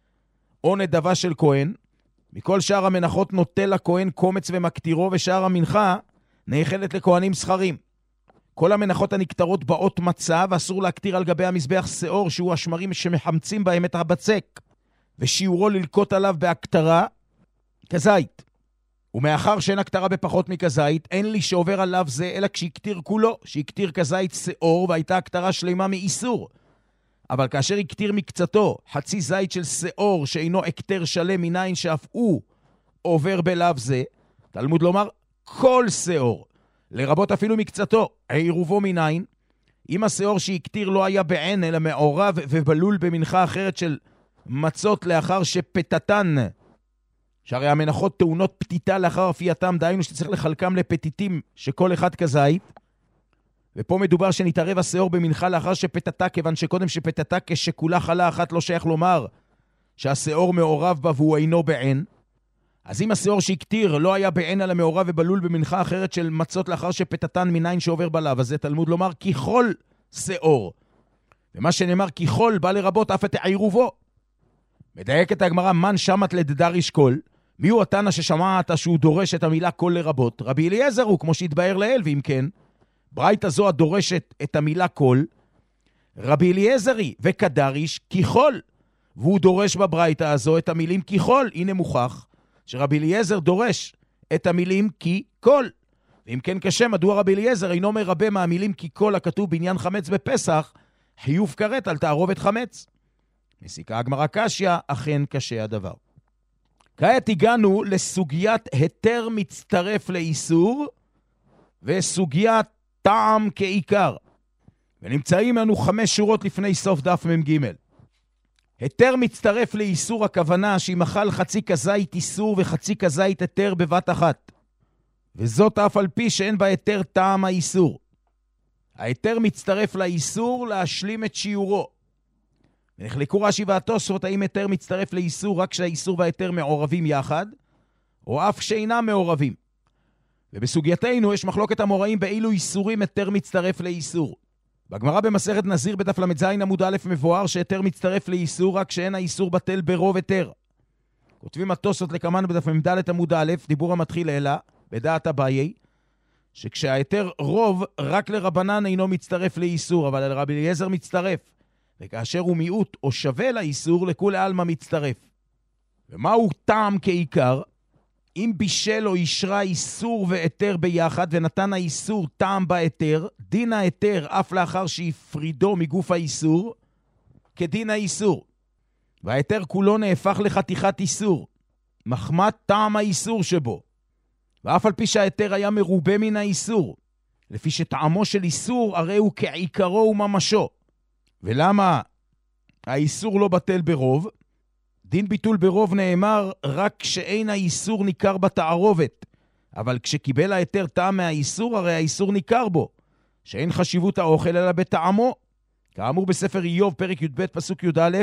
או נדבה של כהן, מכל שאר המנחות נוטל לכהן קומץ ומקטירו, ושאר המנחה נאכלת לכהנים שכרים. כל המנחות הנקטרות באות מצה, ואסור להקטיר על גבי המזבח שאור, שהוא השמרים שמחמצים בהם את הבצק, ושיעורו ללקוט עליו בהקטרה כזית. ומאחר שאין הקטרה בפחות מכזית, אין לי שעובר עליו זה, אלא כשיקטיר כולו, שיקטיר כזית שאור, והייתה הקטרה שלמה מאיסור. אבל כאשר יקטיר מקצתו, חצי זית של שאור, שאינו הקטר שלם מניין שאף הוא עובר בלאו זה, תלמוד לומר, כל שאור, לרבות אפילו מקצתו, עירובו מניין, אם השאור שיקטיר לא היה בעין, אלא מעורב ובלול במנחה אחרת של מצות לאחר שפתתן, שהרי המנחות טעונות פתיתה לאחר אפייתם, דהיינו שצריך לחלקם לפתיתים שכל אחד כזית, ופה מדובר שנתערב השאור במנחה לאחר שפתתה, כיוון שקודם שפתתה כשכולה חלה אחת לא שייך לומר שהשאור מעורב בה והוא אינו בעין. אז אם השאור שיקטיר לא היה בעין על המעורב ובלול במנחה אחרת של מצות לאחר שפתתן מניין שעובר בלאו, אז זה תלמוד לומר ככל שאור. ומה שנאמר ככל בא לרבות אף את עירובו. מדייקת הגמרא מן שמת לדדריש כל, מי הוא התנא ששמעת שהוא דורש את המילה כל לרבות? רבי אליעזר הוא, כמו שהתבאר לאל, ואם כן, ברייתא זו הדורשת את המילה כל, רבי אליעזרי וכדריש ככל, והוא דורש בברייתא הזו את המילים ככל. הנה מוכח שרבי אליעזר דורש את המילים כי כל. ואם כן קשה, מדוע רבי אליעזר אינו מרבה מהמילים כי כל הכתוב בעניין חמץ בפסח, חיוב כרת על תערובת חמץ? מסיקה הגמרא קשיא, אכן קשה הדבר. כעת הגענו לסוגיית היתר מצטרף לאיסור, וסוגיית טעם כעיקר. ונמצאים לנו חמש שורות לפני סוף דף ממג'. היתר מצטרף לאיסור, הכוונה שאם אכל חצי כזית איסור וחצי כזית היתר בבת אחת. וזאת אף על פי שאין בה היתר טעם האיסור. ההיתר מצטרף לאיסור להשלים את שיעורו. ונחלקו רש"י והתוספות האם היתר מצטרף לאיסור רק כשהאיסור וההיתר מעורבים יחד, או אף שאינם מעורבים. ובסוגייתנו יש מחלוקת המוראים באילו איסורים היתר מצטרף לאיסור. בגמרא במסכת נזיר בדף למד זין עמוד א' מבואר שהיתר מצטרף לאיסור רק שאין האיסור בטל ברוב היתר. כותבים התוספות לקמן בדף ממד עמוד א', דיבור המתחיל אלא בדעת אביי, שכשההיתר רוב רק לרבנן אינו מצטרף לאיסור, אבל לרבי אליעזר מצטרף, וכאשר הוא מיעוט או שווה לאיסור לכולי עלמא מצטרף. ומהו טעם כעיקר? אם בישל או אישרה איסור והיתר ביחד, ונתן האיסור טעם בהיתר, דין ההיתר אף לאחר שיפרידו מגוף האיסור, כדין האיסור. וההיתר כולו נהפך לחתיכת איסור, מחמת טעם האיסור שבו. ואף על פי שההיתר היה מרובה מן האיסור, לפי שטעמו של איסור הרי הוא כעיקרו וממשו. ולמה האיסור לא בטל ברוב? דין ביטול ברוב נאמר רק כשאין האיסור ניכר בתערובת, אבל כשקיבל ההיתר טעם מהאיסור, הרי האיסור ניכר בו, שאין חשיבות האוכל אלא בטעמו. כאמור בספר איוב פרק י"ב פסוק י"א,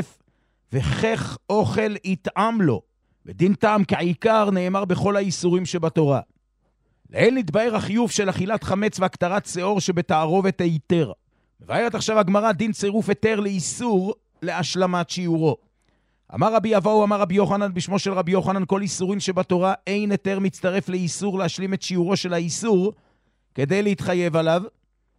וכך אוכל יטעם לו. ודין טעם כעיקר נאמר בכל האיסורים שבתורה. לאל נתבאר החיוב של אכילת חמץ והקטרת שאור שבתערובת היתר. מבארת עכשיו הגמרא דין צירוף היתר לאיסור להשלמת שיעורו. אמר רבי אבאו, אמר רבי יוחנן בשמו של רבי יוחנן, כל איסורים שבתורה אין היתר מצטרף לאיסור להשלים את שיעורו של האיסור כדי להתחייב עליו,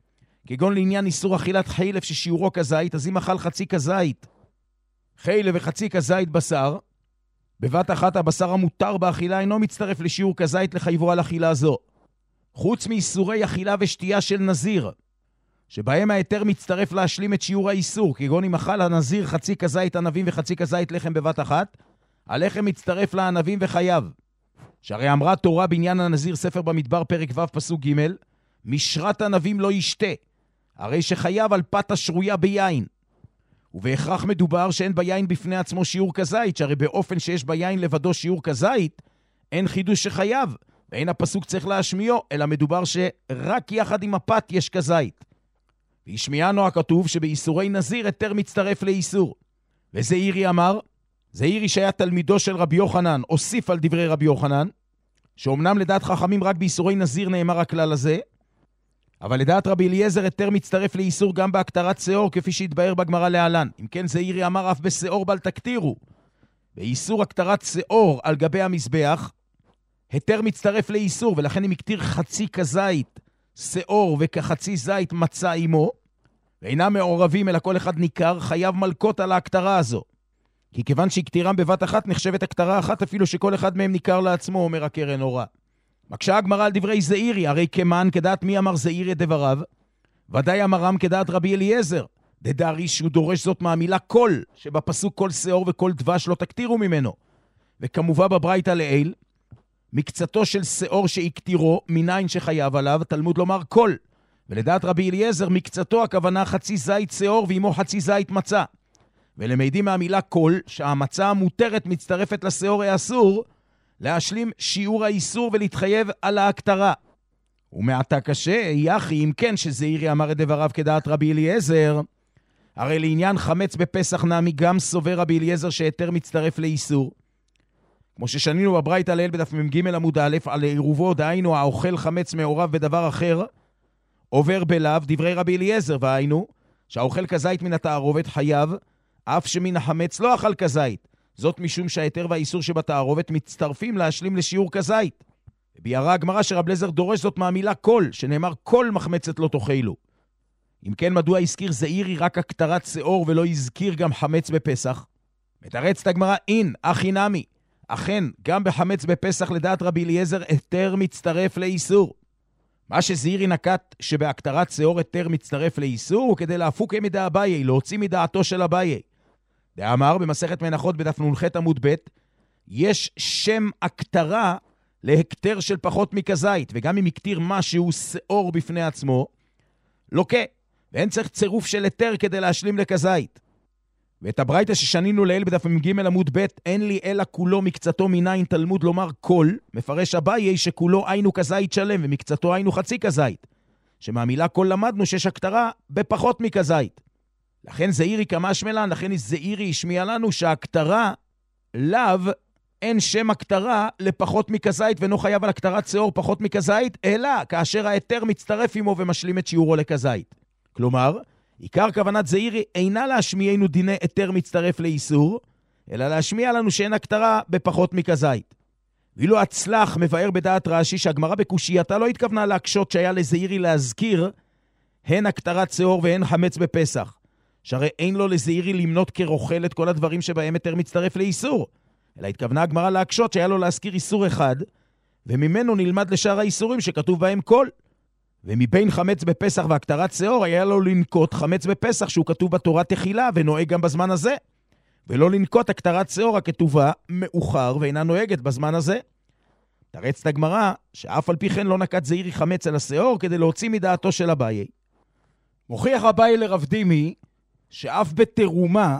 כגון לעניין איסור אכילת חילף ששיעורו כזית, אז אם אכל חצי כזית, חילף וחצי כזית בשר, בבת אחת הבשר המותר באכילה אינו מצטרף לשיעור כזית לחייבו על אכילה זו. חוץ מאיסורי אכילה ושתייה של נזיר, שבהם ההיתר מצטרף להשלים את שיעור האיסור, כגון אם אכל הנזיר חצי כזית ענבים וחצי כזית לחם בבת אחת, הלחם מצטרף לענבים וחייב. שהרי אמרה תורה בעניין הנזיר ספר במדבר פרק ו' פסוק ג', משרת ענבים לא ישתה, הרי שחייב על פת השרויה ביין. ובהכרח מדובר שאין ביין בפני עצמו שיעור כזית, שהרי באופן שיש ביין לבדו שיעור כזית, אין חידוש שחייב, ואין הפסוק צריך להשמיעו, אלא מדובר שרק יחד עם הפת יש כזית. והשמיענו הכתוב שבאיסורי נזיר היתר מצטרף לאיסור. וזעירי אמר, זעירי שהיה תלמידו של רבי יוחנן, הוסיף על דברי רבי יוחנן, שאומנם לדעת חכמים רק באיסורי נזיר נאמר הכלל הזה, אבל לדעת רבי אליעזר היתר מצטרף לאיסור גם בהקטרת שיעור, כפי שהתבאר בגמרא להלן. אם כן זעירי אמר אף בשיעור בל תקטירו. באיסור הקטרת שיעור על גבי המזבח, היתר מצטרף לאיסור, ולכן אם הקטיר חצי כזית, שיעור וכחצי זית מצא עמו, ואינם מעורבים אלא כל אחד ניכר, חייב מלכות על ההקטרה הזו. כי כיוון שהקטירם בבת אחת נחשבת הקטרה אחת, אפילו שכל אחד מהם ניכר לעצמו, אומר הקרן אורה. מקשה הגמרא על דברי זעירי, הרי כמן כדעת מי אמר זעירי דבריו, ודאי אמרם כדעת רבי אליעזר, דדערי שהוא דורש זאת מהמילה כל, שבפסוק כל שיעור וכל דבש לא תקטירו ממנו. וכמובן בברייתא לעיל, מקצתו של שיעור שהקטירו, מניין שחייב עליו, תלמוד לומר כל. ולדעת רבי אליעזר, מקצתו הכוונה חצי זית שיעור ועמו חצי זית מצה. ולמדים מהמילה כל, שהמצה המותרת מצטרפת לשיעור האסור, להשלים שיעור האיסור ולהתחייב על ההקטרה. ומעתה קשה, יחי, אם כן שזעירי אמר את דבריו כדעת רבי אליעזר, הרי לעניין חמץ בפסח נעמי גם סובר רבי אליעזר שהיתר מצטרף לאיסור. כמו ששנינו בברייתא לעיל בדף מ"ג עמוד א', על עירובו דהיינו האוכל חמץ מעורב בדבר אחר, עובר בלאו דברי רבי אליעזר, והיינו שהאוכל כזית מן התערובת חייב, אף שמן החמץ לא אכל כזית. זאת משום שהיתר והאיסור שבתערובת מצטרפים להשלים לשיעור כזית. ביארה הגמרא שרב אליעזר דורש זאת מהמילה כל, שנאמר כל מחמצת לא תאכלו. אם כן, מדוע הזכיר זעירי רק הקטרת שיעור ולא הזכיר גם חמץ בפסח? מתרצת הגמרא, אין, אחי נמי. אכן, גם בחמץ בפסח לדעת רבי אליעזר היתר מצטרף לאיסור. מה שזעירי נקט שבהקטרת שיעור היתר מצטרף לאיסור, הוא כדי להפוק מדע אביי, להוציא מדעתו של אביי. דאמר במסכת מנחות בדף נ"ח עמוד ב', יש שם הקטרה להקטר של פחות מכזית, וגם אם הקטיר משהו שיעור בפני עצמו, לוקה, ואין צריך צירוף של היתר כדי להשלים לכזית. ואת הברייתא ששנינו לעיל בדף מ"ג עמוד ב', אין לי אלא כולו מקצתו מניין תלמוד לומר כל, מפרש אביי שכולו היינו כזית שלם, ומקצתו היינו חצי כזית, שמהמילה כל למדנו שיש הקטרה בפחות מכזית. לכן זעירי כמשמלן, לכן זעירי השמיע לנו שההקטרה לאו אין שם הקטרה לפחות מכזית, ואינו חייב על הקטרת שיעור פחות מכזית, אלא כאשר ההיתר מצטרף עמו ומשלים את שיעורו לכזית. כלומר, עיקר כוונת זעירי אינה להשמיענו דיני היתר מצטרף לאיסור, אלא להשמיע לנו שאין הקטרה בפחות מכזית. ואילו הצלח מבאר בדעת רש"י שהגמרא בקושייתה לא התכוונה להקשות שהיה לזעירי להזכיר הן הקטרת שיעור והן חמץ בפסח. שהרי אין לו לזעירי למנות כרוכל את כל הדברים שבהם היתר מצטרף לאיסור, אלא התכוונה הגמרא להקשות שהיה לו להזכיר איסור אחד, וממנו נלמד לשאר האיסורים שכתוב בהם כל. ומבין חמץ בפסח והקטרת שיעור היה לו לנקוט חמץ בפסח שהוא כתוב בתורה תחילה ונוהג גם בזמן הזה, ולא לנקוט הקטרת שיעור הכתובה מאוחר ואינה נוהגת בזמן הזה. תרצת הגמרא שאף על פי כן לא נקט זעירי חמץ על השיעור כדי להוציא מדעתו של אביי. מוכיח אביי לרב דימי שאף בתרומה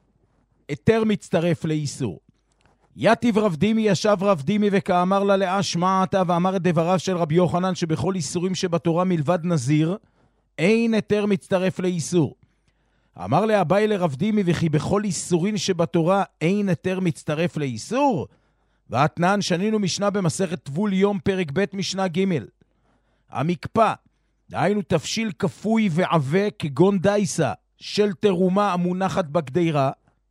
היתר מצטרף לאיסור. יתיב רב דימי ישב רב דימי וכאמר לה לאה שמע אתה, ואמר את דבריו של רבי יוחנן שבכל איסורים שבתורה מלבד נזיר אין היתר מצטרף לאיסור. אמר לאביי לרב דימי וכי בכל איסורים שבתורה אין היתר מצטרף לאיסור? ואתנן שנינו משנה במסכת טבול יום פרק ב' משנה ג'. המקפא, דהיינו תבשיל כפוי ועבה כגון דייסה של תרומה המונחת בגדירה,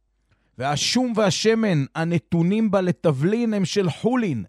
והשום והשמן הנתונים בה לטבלין הם של חולין,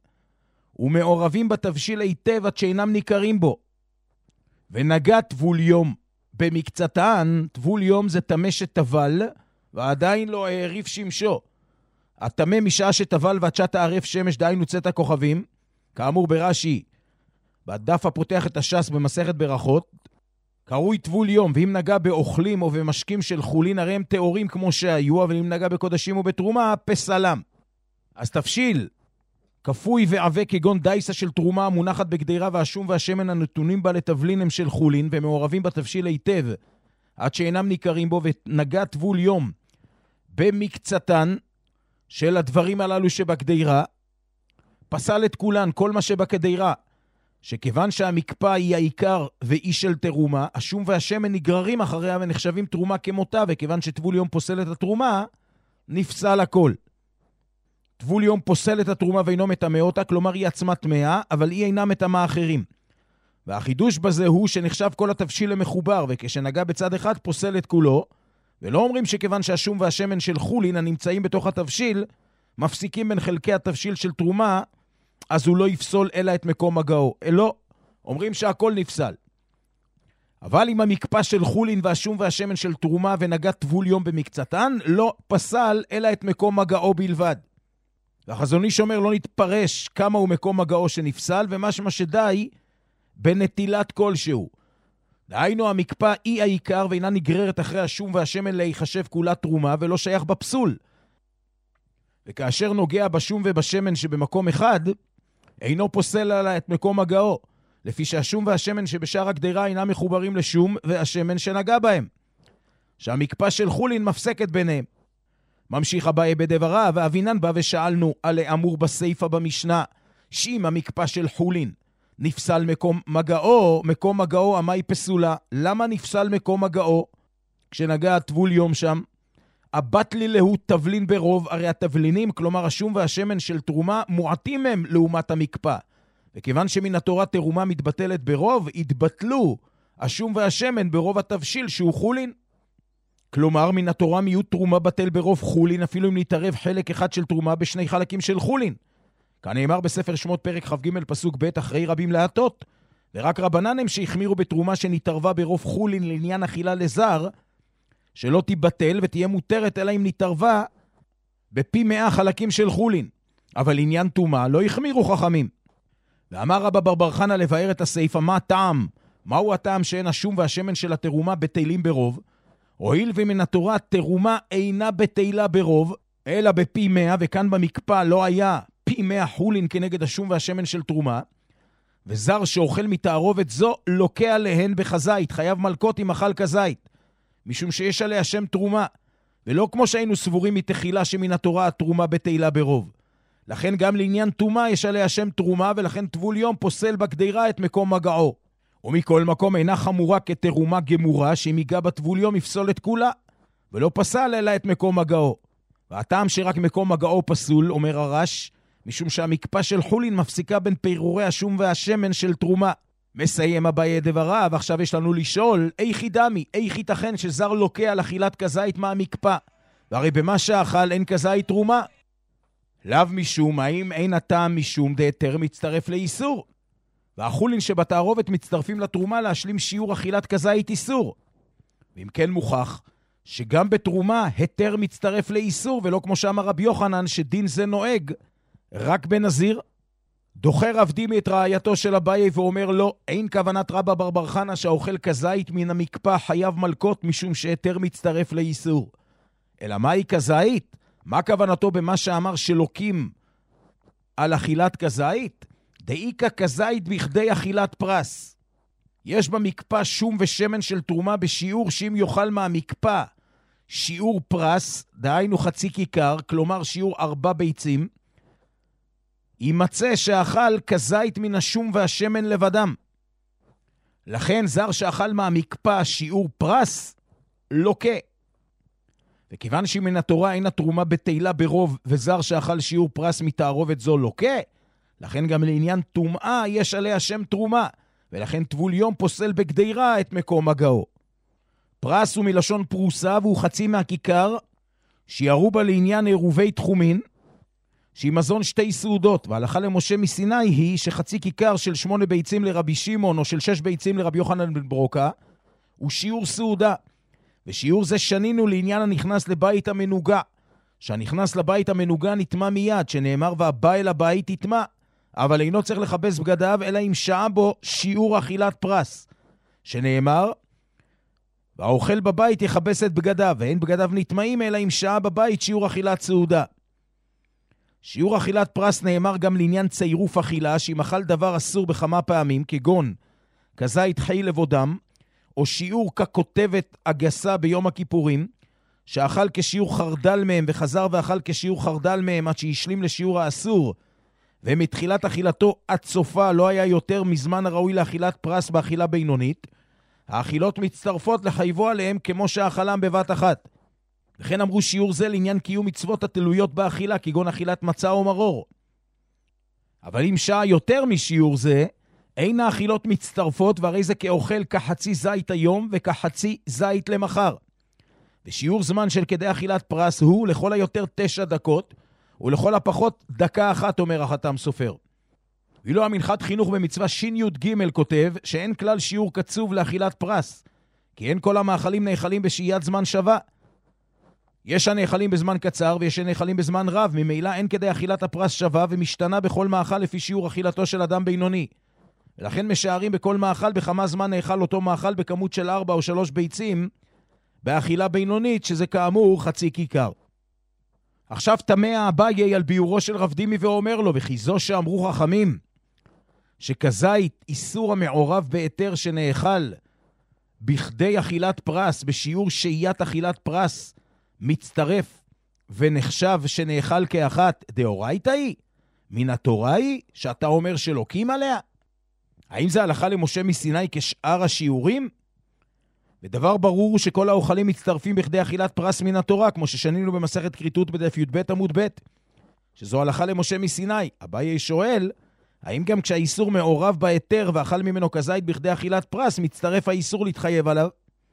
ומעורבים בתבשיל היטב עד שאינם ניכרים בו. ונגע טבול יום במקצתן, טבול יום זה תמה שטבל, ועדיין לא העריף שמשו. התמה משעה שטבל ועד שעת הערף שמש, דהיינו צאת הכוכבים, כאמור ברש"י, בדף הפותח את הש"ס במסכת ברכות, קרוי טבול יום, ואם נגע באוכלים או במשקים של חולין, הרי הם תיאורים כמו שהיו, אבל אם נגע בקודשים ובתרומה, פסלם. אז תבשיל, כפוי ועבה כגון דייסה של תרומה המונחת בגדירה, והשום והשמן הנתונים בה לטבלין הם של חולין, ומעורבים בתבשיל היטב, עד שאינם ניכרים בו, ונגע טבול יום במקצתן של הדברים הללו שבגדירה, פסל את כולן, כל מה שבגדירה, שכיוון שהמקפה היא העיקר ואי של תרומה, השום והשמן נגררים אחריה ונחשבים תרומה כמותה, וכיוון שטבול יום פוסל את התרומה, נפסל הכל. טבול יום פוסל את התרומה ואינו מטמא אותה, כלומר היא עצמה טמאה, אבל היא אינה מטמאה אחרים. והחידוש בזה הוא שנחשב כל התבשיל למחובר, וכשנגע בצד אחד פוסל את כולו, ולא אומרים שכיוון שהשום והשמן של חולין הנמצאים בתוך התבשיל, מפסיקים בין חלקי התבשיל של תרומה, אז הוא לא יפסול אלא את מקום הגאו. לא, אומרים שהכל נפסל. אבל אם המקפה של חולין והשום והשמן של תרומה ונגע טבול יום במקצתן, לא פסל אלא את מקום הגאו בלבד. והחזון איש אומר לא נתפרש כמה הוא מקום הגאו שנפסל, ומשמע שדי בנטילת כלשהו. דהיינו המקפה היא העיקר ואינה נגררת אחרי השום והשמן להיחשב כולה תרומה ולא שייך בפסול. וכאשר נוגע בשום ובשמן שבמקום אחד, אינו פוסל עלה את מקום הגאו, לפי שהשום והשמן שבשאר הגדירה אינם מחוברים לשום והשמן שנגע בהם, שהמקפה של חולין מפסקת ביניהם. ממשיך אביי בדברה, ואבינן בא ושאלנו על האמור בסייפה במשנה, שאם המקפה של חולין נפסל מקום מגאו, מקום מגאו עמי פסולה. למה נפסל מקום מגאו? כשנגע טבול יום שם, הבת לי להוא תבלין ברוב, הרי התבלינים, כלומר השום והשמן של תרומה, מועטים הם לעומת המקפה. וכיוון שמן התורה תרומה מתבטלת ברוב, התבטלו השום והשמן ברוב התבשיל שהוא חולין. כלומר, מן התורה מיעוט תרומה בטל ברוב חולין, אפילו אם נתערב חלק אחד של תרומה בשני חלקים של חולין. כאן נאמר בספר שמות פרק כ"ג פסוק ב', אחרי רבים להטות, ורק רבנן הם שהחמירו בתרומה שנתערבה ברוב חולין לעניין אכילה לזר, שלא תיבטל ותהיה מותרת אלא אם נתערבה בפי מאה חלקים של חולין. אבל עניין תרומה לא החמירו חכמים. ואמר רבא בר בר חנא לבאר את הסעיף, מה הטעם? מהו הטעם שאין השום והשמן של התרומה בטלים ברוב? הואיל ומן התורה תרומה אינה בטלה ברוב, אלא בפי מאה, וכאן במקפה לא היה פי מאה חולין כנגד השום והשמן של תרומה, וזר שאוכל מתערובת זו לוקה עליהן בחזית, חייב מלכות עם אכל כזית, משום שיש עליה שם תרומה, ולא כמו שהיינו סבורים מתחילה שמן התורה התרומה בטלה ברוב. לכן גם לעניין תרומה יש עליה שם תרומה, ולכן טבול יום פוסל בגדירה את מקום מגעו. ומכל מקום אינה חמורה כתרומה גמורה, שאם ייגע בטבול יום יפסול את כולה, ולא פסל אלא את מקום מגעו. והטעם שרק מקום מגעו פסול, אומר הרש, משום שהמקפה של חולין מפסיקה בין פירורי השום והשמן של תרומה. מסיים אביי דברה, ועכשיו יש לנו לשאול, איך דמי, איך ייתכן שזר לוקה על אכילת כזית מהמקפה? והרי במה שאכל אין כזית תרומה. לאו משום, האם אין הטעם משום דהיתר מצטרף לאיסור? והחולין שבתערובת מצטרפים לתרומה להשלים שיעור אכילת כזית איסור. ואם כן מוכח שגם בתרומה היתר מצטרף לאיסור, ולא כמו שאמר רבי יוחנן שדין זה נוהג רק בנזיר. דוחה רב דימי את רעייתו של אביי ואומר לו, אין כוונת רבא בר בר חנא שהאוכל כזית מן המקפה חייב מלכות משום שהיתר מצטרף לאיסור. אלא מהי כזית? מה כוונתו במה שאמר שלוקים על אכילת כזית? דאיקה כזית בכדי אכילת פרס. יש במקפה שום ושמן של תרומה בשיעור שאם יאכל מהמקפה שיעור פרס, דהיינו חצי כיכר, כלומר שיעור ארבע ביצים, יימצא שאכל כזית מן השום והשמן לבדם. לכן זר שאכל מהמקפה שיעור פרס לוקה. וכיוון שמן התורה אין התרומה בטלה ברוב, וזר שאכל שיעור פרס מתערובת זו לוקה, לכן גם לעניין טומאה יש עליה שם תרומה, ולכן טבול יום פוסל בגדירה את מקום מגעו. פרס הוא מלשון פרוסה, והוא חצי מהכיכר, שיערו בה לעניין עירובי תחומין, שהיא מזון שתי סעודות, והלכה למשה מסיני היא שחצי כיכר של שמונה ביצים לרבי שמעון, או של שש ביצים לרבי יוחנן בן ברוקה, הוא שיעור סעודה. ושיעור זה שנינו לעניין הנכנס לבית המנוגה. שהנכנס לבית המנוגה נטמע מיד, שנאמר והבא אל הבית יטמע, אבל אינו צריך לכבס בגדיו, אלא אם שעה בו שיעור אכילת פרס. שנאמר, והאוכל בבית יכבס את בגדיו, ואין בגדיו נטמעים, אלא אם שעה בבית שיעור אכילת סעודה. שיעור אכילת פרס נאמר גם לעניין צירוף אכילה, שאם אכל דבר אסור בכמה פעמים, כגון כזית חי לבודם, או שיעור ככותבת אגסה ביום הכיפורים, שאכל כשיעור חרדל מהם וחזר ואכל כשיעור חרדל מהם עד שהשלים לשיעור האסור, ומתחילת אכילתו עד סופה לא היה יותר מזמן הראוי לאכילת פרס באכילה בינונית, האכילות מצטרפות לחייבו עליהם כמו שאכלם בבת אחת. וכן אמרו שיעור זה לעניין קיום מצוות התלויות באכילה, כגון אכילת מצה או מרור. אבל אם שעה יותר משיעור זה, אין האכילות מצטרפות, והרי זה כאוכל כחצי זית היום וכחצי זית למחר. ושיעור זמן של כדי אכילת פרס הוא לכל היותר תשע דקות, ולכל הפחות דקה אחת, אומר החתם סופר. ואילו המנחת חינוך במצווה שין יוד ג' כותב שאין כלל שיעור קצוב לאכילת פרס, כי אין כל המאכלים נאכלים בשהיית זמן שווה. יש הנאכלים בזמן קצר ויש הנאכלים בזמן רב, ממילא אין כדי אכילת הפרס שווה ומשתנה בכל מאכל לפי שיעור אכילתו של אדם בינוני. ולכן משערים בכל מאכל בכמה זמן נאכל אותו מאכל בכמות של ארבע או שלוש ביצים, באכילה בינונית, שזה כאמור חצי כיכר. עכשיו תמה אביי על ביורו של רב דימי ואומר לו, וכי זו שאמרו חכמים, שכזית איסור המעורב ביתר שנאכל בכדי אכילת פרס, בשיעור שהיית אכילת פרס, מצטרף ונחשב שנאכל כאחת, דאורייתא היא? מן התורה היא שאתה אומר שלוקים עליה? האם זה הלכה למשה מסיני כשאר השיעורים? ודבר ברור שכל האוכלים מצטרפים בכדי אכילת פרס מן התורה, כמו ששנינו במסכת כריתות בדף י"ב עמוד ב', שזו הלכה למשה מסיני. אביי שואל, האם גם כשהאיסור מעורב ביתר ואכל ממנו כזית בכדי אכילת פרס, מצטרף האיסור להתחייב עליו?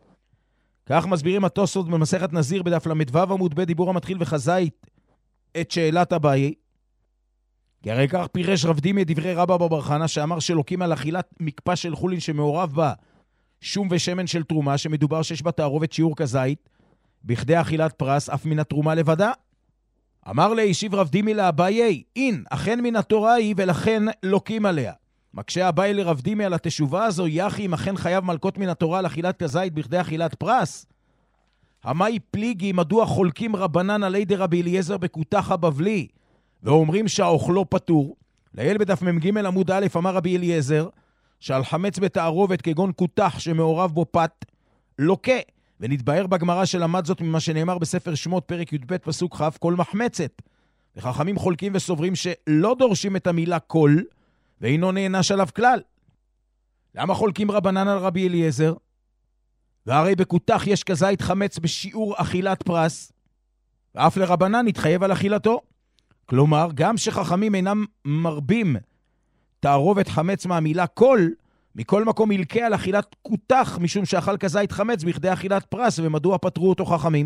כך מסבירים התוספות במסכת נזיר בדף למדו עמוד ב' דיבור המתחיל וכזית את שאלת אביי. כי הרי כך פירש רב דימי דברי רבא בר חנא, שאמר שלוקים על אכילת מקפה של חולין שמעורב בה שום ושמן של תרומה, שמדובר שיש בה תערובת שיעור כזית בכדי אכילת פרס אף מן התרומה לבדה. אמר לי, השיב רב דימי לאביי, אין, אכן מן התורה היא ולכן לוקים עליה. מקשה אביי לרב דימי על התשובה הזו, יחי אם אכן חייב מלכות מן התורה על אכילת כזית בכדי אכילת פרס. המאי פליגי, מדוע חולקים רבנן עלי דרבי אליעזר בקותח הבבלי ואומרים שהאוכלו פטור? לעיל בדף מ"ג עמוד א' אמר רבי אליעזר שעל חמץ בתערובת כגון קותח שמעורב בו פת לוקה, ונתבהר בגמרא שלמד זאת ממה שנאמר בספר שמות פרק י"ב פסוק כ' כל מחמצת. וחכמים חולקים וסוברים שלא דורשים את המילה כל ואינו נענש עליו כלל. למה חולקים רבנן על רבי אליעזר? והרי בקותח יש כזית חמץ בשיעור אכילת פרס, ואף לרבנן נתחייב על אכילתו. כלומר, גם שחכמים אינם מרבים תערובת חמץ מהמילה כל, מכל מקום ילקה על אכילת קותח, משום שאכל כזית חמץ בכדי אכילת פרס, ומדוע פטרו אותו חכמים?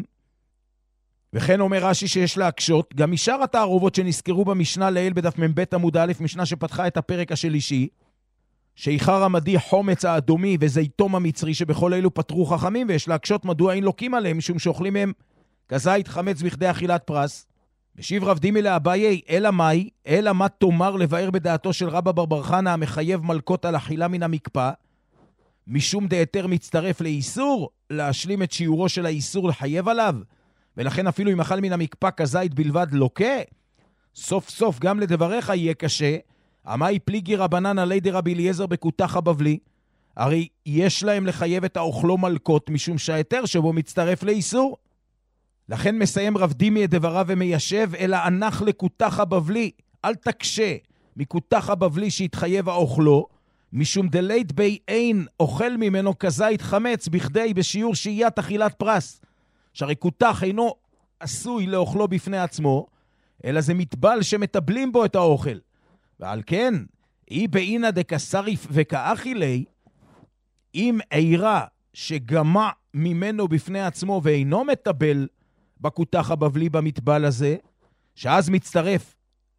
וכן אומר רש"י שיש להקשות, גם משאר התערובות שנזכרו במשנה לעיל בדף מ"ב עמוד א', משנה שפתחה את הפרק השלישי, שעיקר המדי חומץ האדומי וזיתום המצרי, שבכל אלו פטרו חכמים, ויש להקשות מדוע אין לוקים עליהם, משום שאוכלים מהם כזית חמץ בכדי אכילת פרס. משיב רב דימי לאביי, אלא מאי, אלא מה תאמר לבאר בדעתו של רבא בר בר חנא המחייב מלכות על אכילה מן המקפה, משום דהיתר מצטרף לאיסור, להשלים את שיעורו של האיסור לחייב עליו, ולכן אפילו אם אכל מן המקפה כזית בלבד לוקה, סוף סוף גם לדבריך יהיה קשה. המאי פליגי רבנן עלי דרבי אליעזר בקותח הבבלי, הרי יש להם לחייב את האוכלו מלכות, משום שההיתר שבו מצטרף לאיסור. לכן מסיים רב דימי את דבריו ומיישב, אלא ענך לקותח הבבלי, אל תקשה מקותח הבבלי שהתחייב האוכלו, משום דלית בי אין אוכל ממנו כזית חמץ בכדי בשיעור שהיית אכילת פרס, שהרי קותח אינו עשוי לאוכלו בפני עצמו, אלא זה מטבל שמטבלים בו את האוכל. ועל כן, אי באינה דקסריף וכאכילי, אם עירה שגמה ממנו בפני עצמו ואינו מטבל בקותח הבבלי במטבל הזה, שאז מצטרף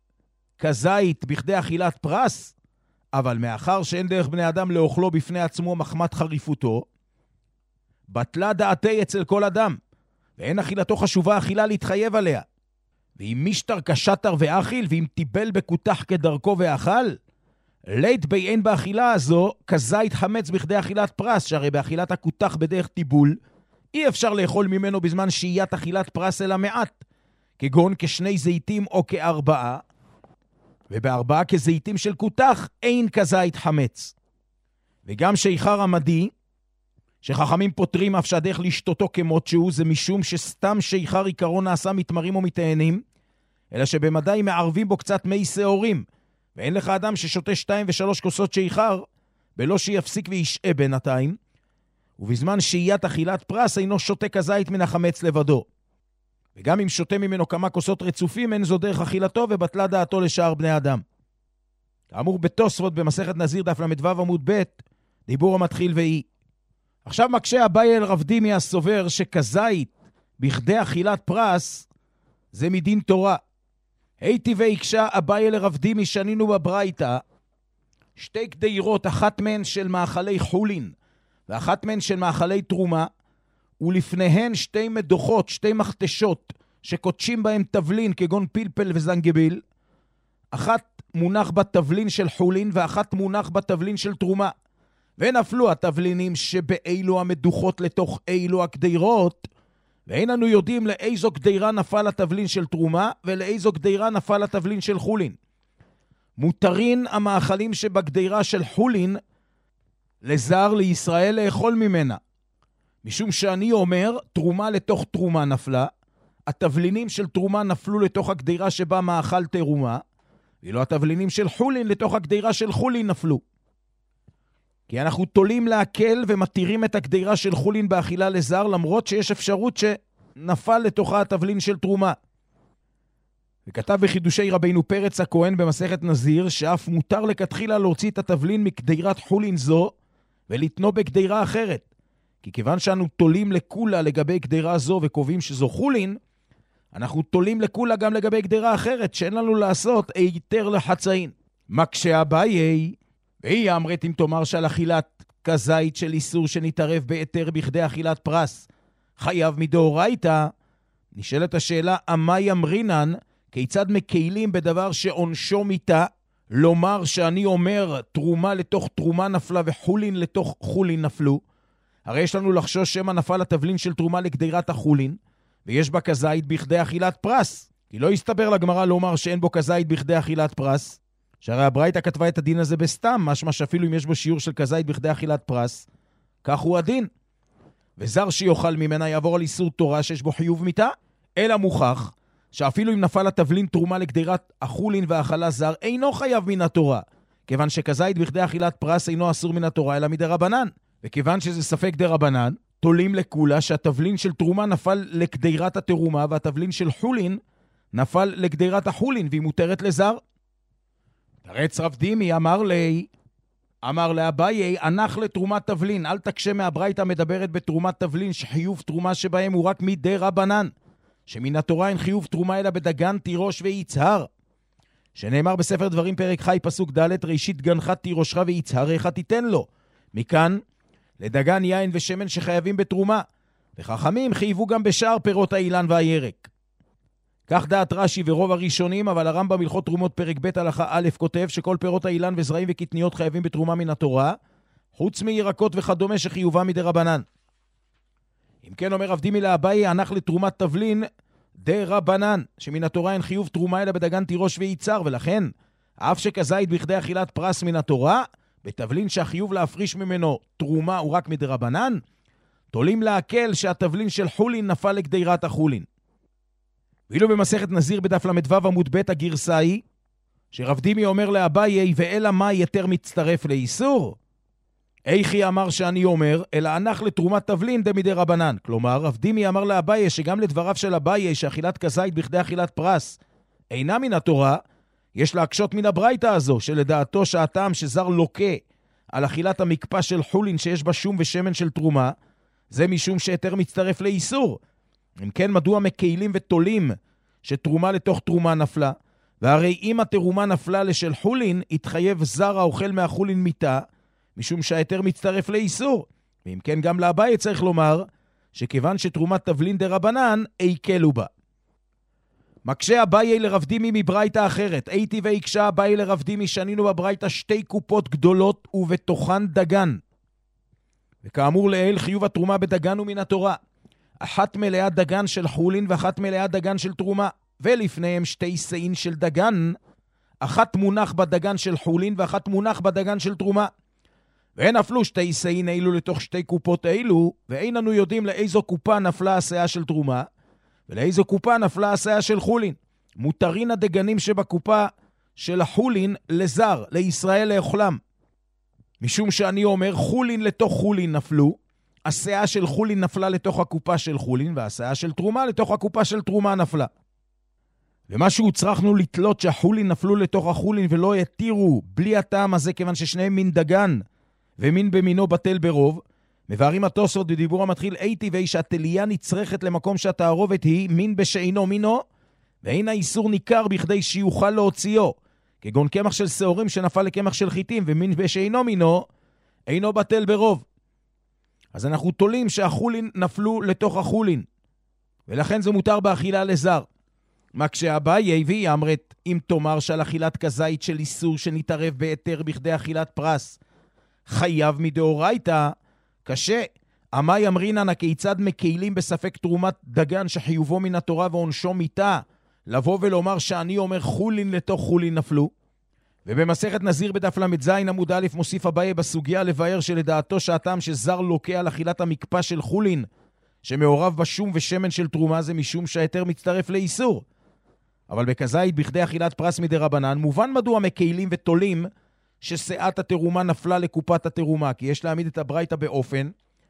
כזית בכדי אכילת פרס, אבל מאחר שאין דרך בני אדם לאוכלו בפני עצמו מחמת חריפותו, בטלה דעתי אצל כל אדם, ואין אכילתו חשובה אכילה להתחייב עליה. ואם משטר כשטר ואכיל, ואם טיבל בכותח כדרכו ואכל, לית בי אין באכילה הזו, כזית חמץ בכדי אכילת פרס, שהרי באכילת הכותח בדרך טיבול, אי אפשר לאכול ממנו בזמן שהיית אכילת פרס אלא מעט, כגון כשני זיתים או כארבעה, ובארבעה כזיתים של כותח אין כזית חמץ. וגם שיכר עמדי, שחכמים פותרים אף שהדרך לשתותו כמות שהוא, זה משום שסתם שיכר עיקרון נעשה מתמרים או מתאנים, אלא שבמדי מערבים בו קצת מי שעורים, ואין לך אדם ששותה שתיים ושלוש כוסות שיכר, בלא שיפסיק וישעה בינתיים, ובזמן שהיית אכילת פרס אינו שותה כזית מן החמץ לבדו. וגם אם שותה ממנו כמה כוסות רצופים, אין זו דרך אכילתו ובטלה דעתו לשאר בני אדם. כאמור בתוספות במסכת נזיר דף למדו עמוד ב', דיבור המתחיל ואי. עכשיו מקשה אביי אל רב דימי הסובר שכזית בכדי אכילת פרס זה מדין תורה. הייתי ויקשה אביי אל רב דימי שנינו בברייתא, שתי קדירות, אחת מהן של מאכלי חולין ואחת מהן של מאכלי תרומה, ולפניהן שתי מדוחות, שתי מכתשות שקודשים בהם תבלין כגון פלפל וזנגביל, אחת מונח בתבלין של חולין ואחת מונח בתבלין של תרומה. ונפלו התבלינים שבאילו המדוחות לתוך אילו הקדירות, ואין לנו יודעים לאיזו קדירה נפל התבלין של תרומה ולאיזו קדירה נפל התבלין של חולין. מותרין המאכלים שבקדירה של חולין לזר לישראל לאכול ממנה, משום שאני אומר תרומה לתוך תרומה נפלה, התבלינים של תרומה נפלו לתוך הקדירה שבה מאכל תרומה, ואילו התבלינים של חולין לתוך הקדירה של חולין נפלו. כי אנחנו תולים להקל ומתירים את הקדירה של חולין באכילה לזר, למרות שיש אפשרות שנפל לתוכה התבלין של תרומה. וכתב בחידושי רבינו פרץ הכהן במסכת נזיר, שאף מותר לכתחילה להוציא את התבלין מקדירת חולין זו, ולתנו בקדירה אחרת. כי כיוון שאנו תולים לכולה לגבי קדירה זו וקובעים שזו חולין, אנחנו תולים לכולה גם לגבי קדירה אחרת, שאין לנו לעשות היתר לחצאין. מקשה אביי, והיא אמרת אם תאמר שעל אכילת כזית של איסור שנתערב ביתר בכדי אכילת פרס, חייב מדאורייתא, נשאלת השאלה, אמה ימרינן, כיצד מקיילים בדבר שעונשו מיתה, לומר שאני אומר תרומה לתוך תרומה נפלה וחולין לתוך חולין נפלו, הרי יש לנו לחשוש שמה נפל התבלין של תרומה לקדירת החולין, ויש בה כזית בכדי אכילת פרס, כי לא יסתבר לגמרא לומר שאין בו כזית בכדי אכילת פרס, שהרי הברייתא כתבה את הדין הזה בסתם, משמע שאפילו אם יש בו שיעור של כזית בכדי אכילת פרס, כך הוא הדין. וזר שיוכל ממנה יעבור על איסור תורה שיש בו חיוב מיתה, אלא מוכח שאפילו אם נפל התבלין תרומה לקדירת החולין והאכלה זר, אינו חייב מן התורה, כיוון שכזית בכדי אכילת פרס אינו אסור מן התורה, אלא מדרבנן. וכיוון שזה ספק דרבנן, תולים לכולה שהתבלין של תרומה נפל לקדירת התרומה, והתבלין של חולין נפל לקדירת החולין, והיא מותרת לזר. תרץ רב דימי אמר לי, אמר לאביי, הנח לתרומת תבלין, אל תקשה מהברייתא מדברת בתרומת תבלין, שחיוב תרומה שבהם הוא רק מדי רבנן, שמן התורה אין חיוב תרומה אלא בדגן תירוש ויצהר, שנאמר בספר דברים פרק חי פסוק ד' ראשית גנך תירושך ויצהרך תיתן לו. מכאן לדגן יין ושמן שחייבים בתרומה, וחכמים חייבו גם בשאר פירות האילן והירק. כך דעת רש"י ורוב הראשונים, אבל הרמב"ם הלכות תרומות פרק ב' הלכה א' כותב שכל פירות האילן וזרעים וקטניות חייבים בתרומה מן התורה, חוץ מירקות וכדומה שחיובה מדי רבנן. אם כן אומר רב דימי לאביי, הנח לתרומת תבלין די רבנן, שמן התורה אין חיוב תרומה אלא בדגן תירוש ויצהר, ולכן אף שכזית בכדי אכילת פרס מן התורה, בתבלין שהחיוב להפריש ממנו תרומה הוא רק מדי רבנן, תולים להקל שהתבלין של חולין נפל לקדירת החולין. ואילו במסכת נזיר בדף למדו עמוד ב' הגרסה היא, שרב דימי אומר לאביי, ואלא מה יתר מצטרף לאיסור? איכי אמר שאני אומר, אלא הנח לתרומת תבלין דמדי רבנן. כלומר, רב דימי אמר לאביי שגם לדבריו של אביי שאכילת כזית בכדי אכילת פרס אינה מן התורה, יש להקשות מן הברייתא הזו, שלדעתו שהטעם שזר לוקה על אכילת המקפה של חולין שיש בה שום ושמן של תרומה, זה משום שיתר מצטרף לאיסור. אם כן, מדוע מקיילים ותולים שתרומה לתוך תרומה נפלה? והרי אם התרומה נפלה לשל חולין, התחייב זר האוכל מהחולין מיתה, משום שהיתר מצטרף לאיסור. ואם כן גם לאביי צריך לומר, שכיוון שתרומת תבלין דרבנן, איקלו בה. מקשה אביי לרב דימי מברייתא אחרת. הייתי ויקשה אביי לרב דימי שנינו בברייתא שתי קופות גדולות ובתוכן דגן. וכאמור לעיל חיוב התרומה בדגן ומן התורה. אחת מלאה דגן של חולין ואחת מלאה דגן של תרומה. ולפניהם שתי סעין של דגן, אחת מונח בדגן של חולין ואחת מונח בדגן של תרומה. והן נפלו שתי סעין אילו לתוך שתי קופות אילו, ואין לנו יודעים לאיזו קופה נפלה הסעה של תרומה, ולאיזו קופה נפלה הסעה של חולין. מותרין הדגנים שבקופה של החולין לזר, לישראל לאכלם. משום שאני אומר, חולין לתוך חולין נפלו, הסעה של חולין נפלה לתוך הקופה של חולין, והסעה של תרומה לתוך הקופה של תרומה נפלה. ומה שהוצרכנו לתלות שהחולין נפלו לתוך החולין ולא יתירו בלי הטעם הזה, כיוון ששניהם מין דגן ומין במינו בטל ברוב, מבארים התוספות בדיבור המתחיל איתי ואי שהתליה נצרכת למקום שהתערובת היא מין בשאינו מינו, ואין האיסור ניכר בכדי שיוכל להוציאו, כגון קמח של שעורים שנפל לקמח של חיטים, ומין בשאינו מינו, אינו בטל ברוב. אז אנחנו תולים שהחולין נפלו לתוך החולין, ולכן זה מותר באכילה לזר. מה כשאביי הביא אמרת, אם תאמר שעל אכילת כזית של איסור שנתערב ביתר בכדי אכילת פרס, חייב מדאורייתא, קשה. אמי אמרינן הכיצד מקהילים בספק תרומת דגן שחיובו מן התורה ועונשו מיתה, לבוא ולומר שאני אומר חולין לתוך חולין נפלו. ובמסכת נזיר בדף למד זין עמוד א' מוסיף אביי בסוגיה לבאר שלדעתו שהטעם שזר לוקה על אכילת המקפה של חולין, שמעורב בשום ושמן של תרומה, זה משום שהיתר מצטרף לאיסור. אבל בכזית בכדי אכילת פרס מדרבנן, מובן מדוע מקהילים ותולים ששאת התרומה נפלה לקופת התרומה, כי יש להעמיד את הברייתא באופן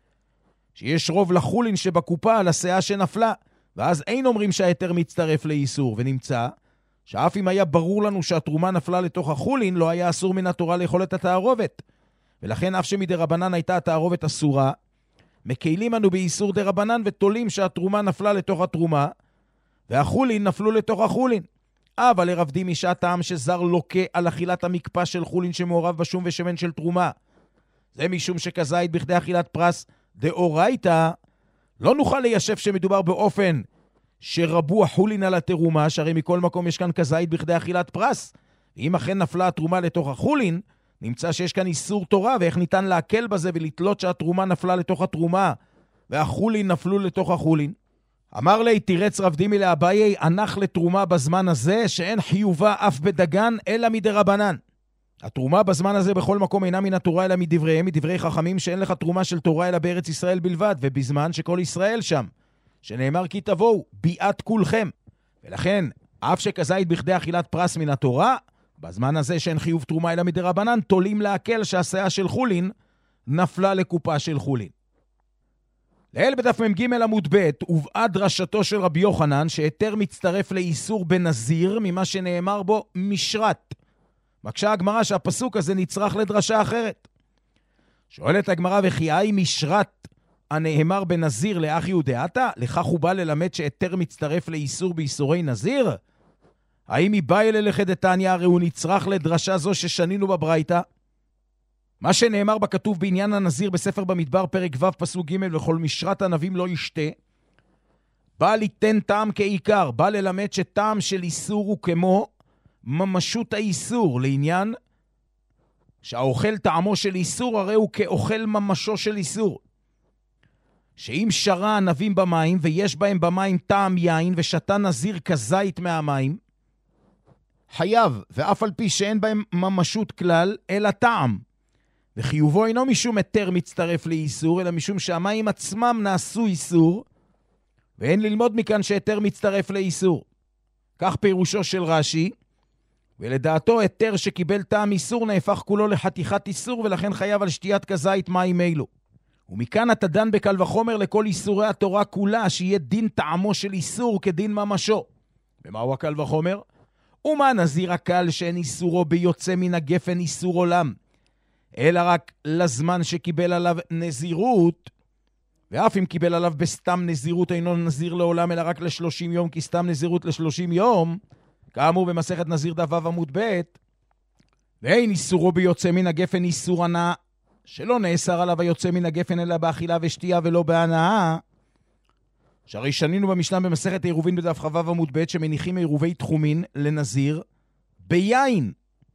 שיש רוב לחולין שבקופה על השאה שנפלה, ואז אין אומרים שהיתר מצטרף לאיסור, ונמצא שאף אם היה ברור לנו שהתרומה נפלה לתוך החולין, לא היה אסור מן התורה לאכול את התערובת. ולכן אף שמדרבנן הייתה התערובת אסורה, מקהילים אנו באיסור דרבנן ותולים שהתרומה נפלה לתוך התרומה, והחולין נפלו לתוך החולין. אבל לרב דימי שהטעם שזר לוקה על אכילת המקפה של חולין שמעורב בשום ושמן של תרומה, זה משום שכזית בכדי אכילת פרס דאורייתא, לא נוכל ליישב שמדובר באופן שרבו החולין על התרומה, שהרי מכל מקום יש כאן כזית בכדי אכילת פרס. ואם אכן נפלה התרומה לתוך החולין, נמצא שיש כאן איסור תורה, ואיך ניתן להקל בזה ולתלות שהתרומה נפלה לתוך התרומה, והחולין נפלו לתוך החולין. אמר לי, תירץ רב דימי לאביי, הנח לתרומה בזמן הזה, שאין חיובה אף בדגן, אלא מדרבנן. התרומה בזמן הזה בכל מקום אינה מן התורה, אלא מדבריהם, מדברי חכמים, שאין לך תרומה של תורה, אלא בארץ ישראל בלבד, ובזמן שכל ישראל שם, שנאמר כי תבואו, ביאת כולכם. ולכן, אף שכזית בכדי אכילת פרס מן התורה, בזמן הזה שאין חיוב תרומה אלא מדרבנן, תולים להקל שהסאה של חולין נפלה לקופה של חולין. לאל בדף מ"ג עמוד ב' הובאה דרשתו של רבי יוחנן שהיתר מצטרף לאיסור בנזיר ממה שנאמר בו משרת. מקשה הגמרא שהפסוק הזה נצרך לדרשה אחרת. שואלת הגמרא, וכי אי משרת הנאמר בנזיר לאחי ודעתה? לכך הוא בא ללמד שהיתר מצטרף לאיסור באיסורי נזיר? האם היא באה אלה לכדתניא? הרי הוא נצרך לדרשה זו ששנינו בברייתא. מה שנאמר בכתוב בעניין הנזיר בספר במדבר פרק ו' פסוק ג' וכל משרת ענבים לא ישתה, בא ליתן טעם כעיקר, בא ללמד שטעם של איסור הוא כמו ממשות האיסור, לעניין שהאוכל טעמו של איסור הרי הוא כאוכל ממשו של איסור. שאם שרה ענבים במים ויש בהם במים טעם יין ושתה נזיר כזית מהמים, חייב, ואף על פי שאין בהם ממשות כלל אלא טעם. וחיובו אינו משום היתר מצטרף לאיסור, אלא משום שהמים עצמם נעשו איסור, ואין ללמוד מכאן שהיתר מצטרף לאיסור. כך פירושו של רש"י, ולדעתו היתר שקיבל טעם איסור נהפך כולו לחתיכת איסור, ולכן חייב על שתיית כזית מים אלו. ומכאן אתה דן בקל וחומר לכל איסורי התורה כולה, שיהיה דין טעמו של איסור כדין ממשו. ומהו הקל וחומר? ומה נזיר הקל שאין איסורו ביוצא מן הגפן איסור עולם, אלא רק לזמן שקיבל עליו נזירות, ואף אם קיבל עליו בסתם נזירות אינו נזיר לעולם, אלא רק לשלושים יום, כי סתם נזירות לשלושים יום, כאמור במסכת נזיר דף ו' עמוד ב', ואין איסורו ביוצא מן הגפן איסור הנאה, שלא נאסר עליו היוצא מן הגפן אלא באכילה ושתייה ולא בהנאה, שהרי שנינו במשנה במסכת עירובין בדף חבב עמוד ב' שמניחים עירובי תחומין לנזיר ביין.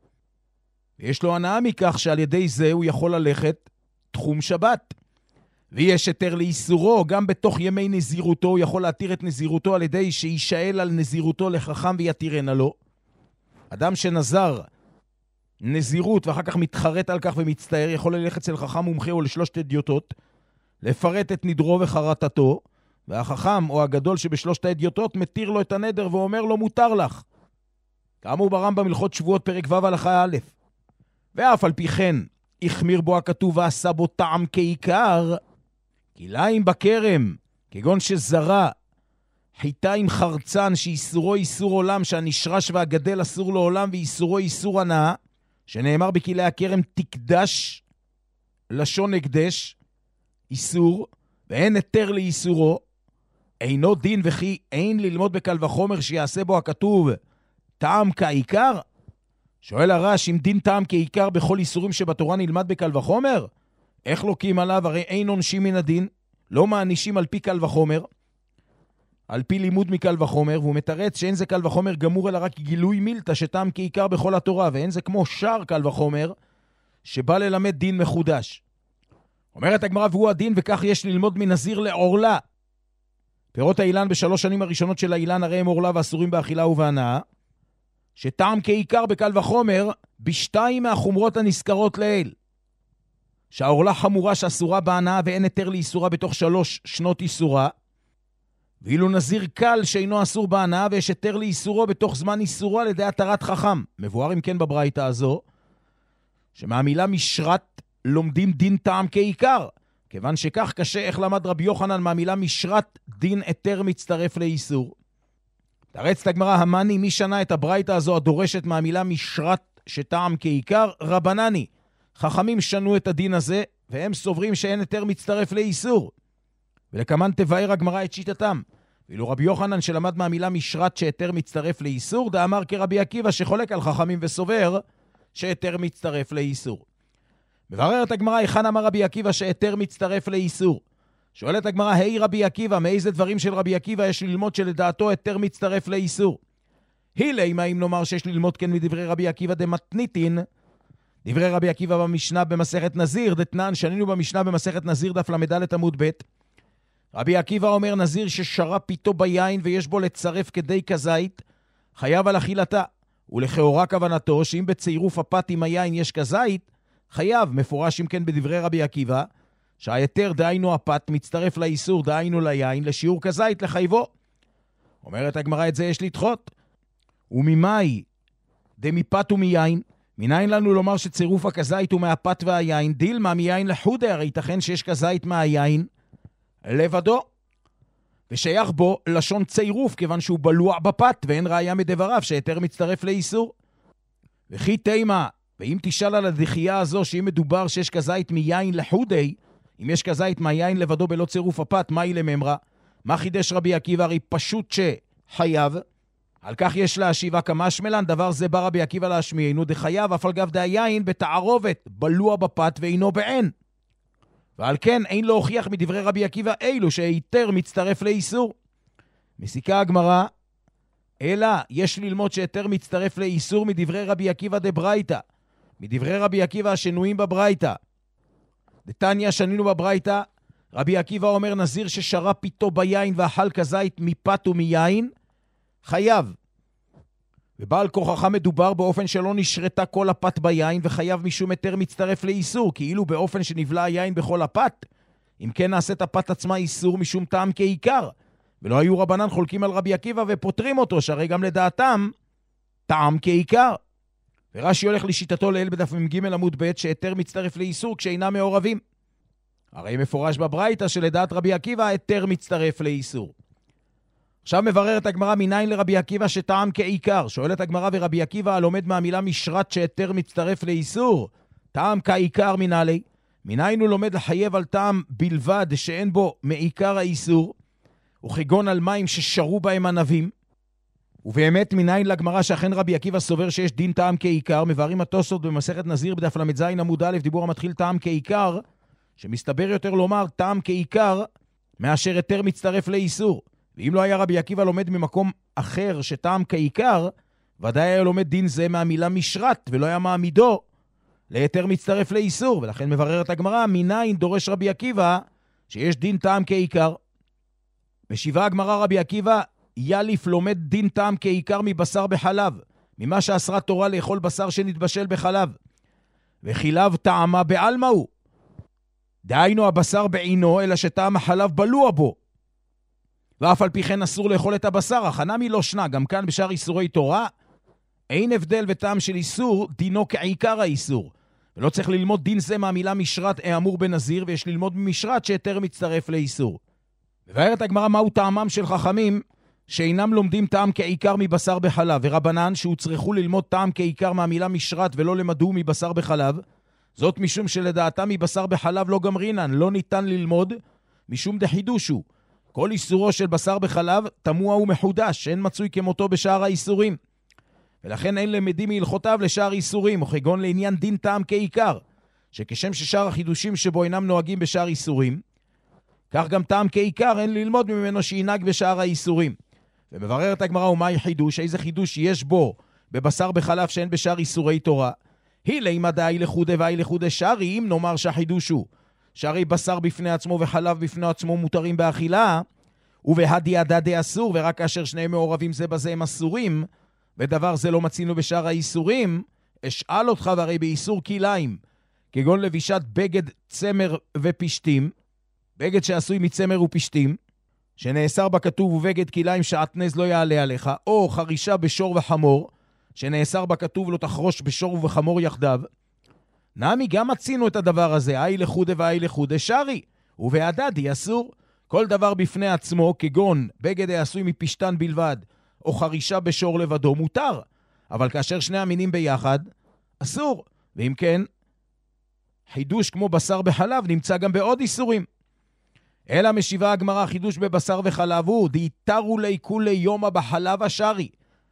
ויש לו הנאה מכך שעל ידי זה הוא יכול ללכת תחום שבת. ויש היתר לאיסורו, גם בתוך ימי נזירותו הוא יכול להתיר את נזירותו על ידי שישאל על נזירותו לחכם ויתירנה לו. אדם שנזר נזירות ואחר כך מתחרט על כך ומצטער, יכול ללכת אצל חכם מומחה או לשלושת אדיוטות, לפרט את נדרו וחרטתו, והחכם או הגדול שבשלושת האדיוטות מתיר לו את הנדר ואומר לו מותר לך. כאמור ברמב"ם הלכות שבועות פרק ו' הלכה א'. ואף על פי כן החמיר בו הכתוב ועשה בו טעם כעיקר, כי ליים בכרם, כגון שזרה, חיטה עם חרצן שאיסורו איסור עולם, שהנשרש והגדל אסור לעולם ואיסורו איסור הנאה, שנאמר בכלי הכרם תקדש, לשון הקדש, איסור, ואין היתר לאיסורו, אינו דין וכי אין ללמוד בקל וחומר שיעשה בו הכתוב טעם כעיקר? שואל הרש, אם דין טעם כעיקר בכל איסורים שבתורה נלמד בקל וחומר? איך לוקים עליו? הרי אין עונשים מן הדין, לא מענישים על פי קל וחומר, על פי לימוד מקל וחומר, והוא מתרץ שאין זה קל וחומר גמור אלא רק גילוי מילתא שטעם כעיקר בכל התורה, ואין זה כמו שער קל וחומר שבא ללמד דין מחודש. אומרת הגמרא והוא הדין, וכך יש ללמוד מנזיר לעורלה. פירות האילן בשלוש שנים הראשונות של האילן הרי הם עורלה ואסורים באכילה ובהנאה, שטעם כעיקר בקל וחומר בשתיים מהחומרות הנזכרות לעיל. שהעורלה חמורה שאסורה בהנאה ואין היתר לאיסורה בתוך שלוש שנות איסורה, ואילו נזיר קל שאינו אסור בהנאה ויש היתר לאיסורו בתוך זמן איסורו על ידי התרת חכם. מבואר אם כן בברייתא הזו, שמהמילה משרת לומדים דין טעם כעיקר, כיוון שכך קשה איך למד רבי יוחנן מהמילה משרת דין היתר מצטרף לאיסור. תרץ את הגמרא, המני מי שנה את הברייתא הזו הדורשת מהמילה משרת שטעם כעיקר? רבנני. חכמים שנו את הדין הזה והם סוברים שאין היתר מצטרף לאיסור. ולכמן תבאר הגמרא את שיטתם. ואילו רבי יוחנן שלמד מהמילה משרת שהיתר מצטרף לאיסור, דאמר כרבי עקיבא שחולק על חכמים וסובר שהיתר מצטרף לאיסור. מבררת הגמרא, היכן אמר רבי עקיבא שהיתר מצטרף לאיסור? שואלת הגמרא, היי רבי עקיבא, מאיזה דברים של רבי עקיבא יש ללמוד שלדעתו היתר מצטרף לאיסור? הילי, מה אם נאמר שיש ללמוד כן מדברי רבי עקיבא דמתניתין? דברי רבי עקיבא במשנה במסכת נזיר, דתנן שנינו במשנה במסכת נזיר דף למדלת עמוד ב'. רבי עקיבא אומר נזיר ששרה פיתו ביין ויש בו לצרף כדי כזית, חייב על אכילתה. ולכאורה כוונתו שאם בצירוף הפת עם היין יש כזית, חייב. מפורש אם כן בדברי רבי עקיבא, שהיתר דהיינו הפת מצטרף לאיסור דהיינו ליין לשיעור כזית לחייבו. אומרת הגמרא את זה יש לדחות. וממאי דמפת ומיין, מניין לנו לומר שצירוף הכזית הוא מהפת והיין, דילמה מיין לחודה, הרי ייתכן שיש כזית מהיין לבדו, ושייך בו לשון צירוף, כיוון שהוא בלוע בפת, ואין ראיה מדבריו שהיתר מצטרף לאיסור. וכי תימה, ואם תשאל על הדחייה הזו, שאם מדובר שיש כזית מיין לחודי, אם יש כזית מהיין לבדו בלא צירוף הפת, מה היא לממרה? מה חידש רבי עקיבא? הרי פשוט שחייב. על כך יש להשיבה כמה שמלן, דבר זה בא רבי עקיבא להשמיענו, דחייב אף על גב דהיין בתערובת, בלוע בפת ואינו בעין. ועל כן אין להוכיח מדברי רבי עקיבא אילו שהיתר מצטרף לאיסור. מסיקה הגמרא, אלא יש ללמוד שהיתר מצטרף לאיסור מדברי רבי עקיבא דברייתא, מדברי רבי עקיבא השנויים בברייתא. דתניא שנינו בברייתא, רבי עקיבא אומר נזיר ששרה פיתו ביין ואכל כזית מפת ומיין, חייב. ובעל כוחך מדובר באופן שלא נשרתה כל הפת ביין וחייב משום היתר מצטרף לאיסור, כאילו באופן שנבלע היין בכל הפת. אם כן נעשית הפת עצמה איסור משום טעם כעיקר. ולא היו רבנן חולקים על רבי עקיבא ופותרים אותו, שהרי גם לדעתם טעם כעיקר. ורש"י הולך לשיטתו לאל בדף מ"ג עמוד ב' שהיתר מצטרף לאיסור כשאינם מעורבים. הרי מפורש בברייתא שלדעת רבי עקיבא היתר מצטרף לאיסור. עכשיו מבררת הגמרא מניין לרבי עקיבא שטעם כעיקר. שואלת הגמרא ורבי עקיבא הלומד מהמילה משרת שהיתר מצטרף לאיסור, טעם כעיקר מנהלי. מניין הוא לומד לחייב על טעם בלבד שאין בו מעיקר האיסור, וכגון על מים ששרו בהם ענבים. ובאמת מניין לגמרא שאכן רבי עקיבא סובר שיש דין טעם כעיקר, מבארים התוספות במסכת נזיר בדף למ"ז עמוד א', דיבור המתחיל טעם כעיקר, שמסתבר יותר לומר טעם כעיקר מאשר היתר מצטרף לאיסור. ואם לא היה רבי עקיבא לומד ממקום אחר שטעם כעיקר, ודאי היה לומד דין זה מהמילה משרת, ולא היה מעמידו ליתר מצטרף לאיסור. ולכן מבררת הגמרא, מניין דורש רבי עקיבא שיש דין טעם כעיקר. משיבה הגמרא רבי עקיבא, יליף לומד דין טעם כעיקר מבשר בחלב, ממה שאסרה תורה לאכול בשר שנתבשל בחלב. וחילב טעמה בעלמא הוא. דהיינו הבשר בעינו, אלא שטעם החלב בלוע בו. ואף על פי כן אסור לאכול את הבשר, החנמי לא שנה, גם כאן בשאר איסורי תורה, אין הבדל וטעם של איסור, דינו כעיקר האיסור. ולא צריך ללמוד דין זה מהמילה משרת האמור בנזיר, ויש ללמוד ממשרת שיותר מצטרף לאיסור. מבארת הגמרא מהו טעמם של חכמים, שאינם לומדים טעם כעיקר מבשר בחלב, ורבנן שהוצרכו ללמוד טעם כעיקר מהמילה משרת ולא למדו מבשר בחלב, זאת משום שלדעתם מבשר בחלב לא גמרינן, לא ניתן ללמוד, משום דחידושו. כל איסורו של בשר בחלב תמוה ומחודש, שאין מצוי כמותו בשאר האיסורים. ולכן אין למדים מהלכותיו לשאר איסורים, או כגון לעניין דין טעם כעיקר, שכשם ששאר החידושים שבו אינם נוהגים בשאר איסורים, כך גם טעם כעיקר אין ללמוד ממנו שינהג בשאר האיסורים. ומבררת הגמרא, ומהי חידוש? איזה חידוש יש בו בבשר בחלב שאין בשאר איסורי תורה? היא לימא דאי לחודה ואי לחודה שרי, אם נאמר שהחידוש הוא שהרי בשר בפני עצמו וחלב בפני עצמו מותרים באכילה, ובהדיא דדי אסור, ורק כאשר שניהם מעורבים זה בזה הם אסורים, ודבר זה לא מצינו בשאר האיסורים, אשאל אותך, והרי באיסור כליים, כגון לבישת בגד צמר ופשתים, בגד שעשוי מצמר ופשתים, שנאסר בכתוב ובגד כליים שעטנז לא יעלה עליך, או חרישה בשור וחמור, שנאסר בכתוב לא תחרוש בשור ובחמור יחדיו, נעמי גם מצינו את הדבר הזה, אי לחודה ואי לחודה שרי, ובהדדי אסור. כל דבר בפני עצמו, כגון בגד העשוי מפשתן בלבד, או חרישה בשור לבדו, מותר. אבל כאשר שני המינים ביחד, אסור. ואם כן, חידוש כמו בשר בחלב נמצא גם בעוד איסורים. אלא משיבה הגמרא, חידוש בבשר וחלב הוא, דהיתרו לי כולי יומא בחלב השרי.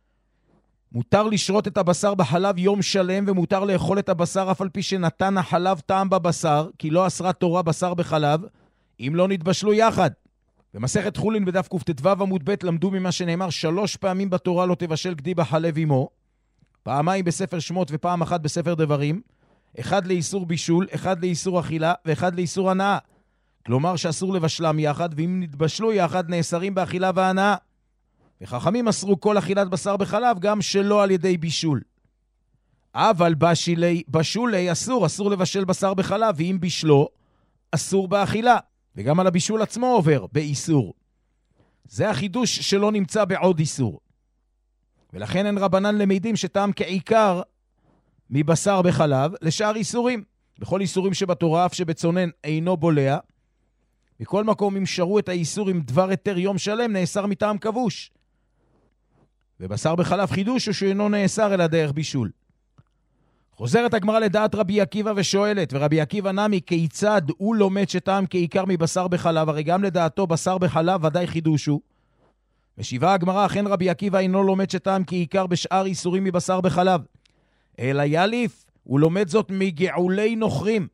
מותר לשרות את הבשר בחלב יום שלם, ומותר לאכול את הבשר אף על פי שנתן החלב טעם בבשר, כי לא אסרה תורה בשר בחלב, אם לא נתבשלו יחד. במסכת חולין בדף קט"ו עמוד ב' למדו ממה שנאמר שלוש פעמים בתורה לא תבשל גדי בחלב עמו, פעמיים בספר שמות ופעם אחת בספר דברים, אחד לאיסור בישול, אחד לאיסור אכילה ואחד לאיסור הנאה. כלומר שאסור לבשלם יחד, ואם נתבשלו יחד נאסרים באכילה והנאה. וחכמים אסרו כל אכילת בשר בחלב גם שלא על ידי בישול. אבל בשילי, בשולי אסור, אסור לבשל בשר בחלב, ואם בישלו אסור באכילה. וגם על הבישול עצמו עובר באיסור. זה החידוש שלא נמצא בעוד איסור. ולכן אין רבנן למדים שטעם כעיקר מבשר בחלב לשאר איסורים. בכל איסורים שבתורה אף שבצונן אינו בולע. בכל מקום אם שרו את האיסור עם דבר היתר יום שלם נאסר מטעם כבוש. ובשר בחלב חידוש הוא שאינו נאסר אלא דרך בישול. חוזרת הגמרא לדעת רבי עקיבא ושואלת, ורבי עקיבא נמי כיצד הוא לומד שטעם כעיקר מבשר בחלב, הרי גם לדעתו בשר בחלב ודאי חידוש הוא. משיבה הגמרא, אכן רבי עקיבא אינו לומד שטעם כעיקר בשאר איסורים מבשר בחלב, אלא יליף, הוא לומד זאת מגעולי נוכרים.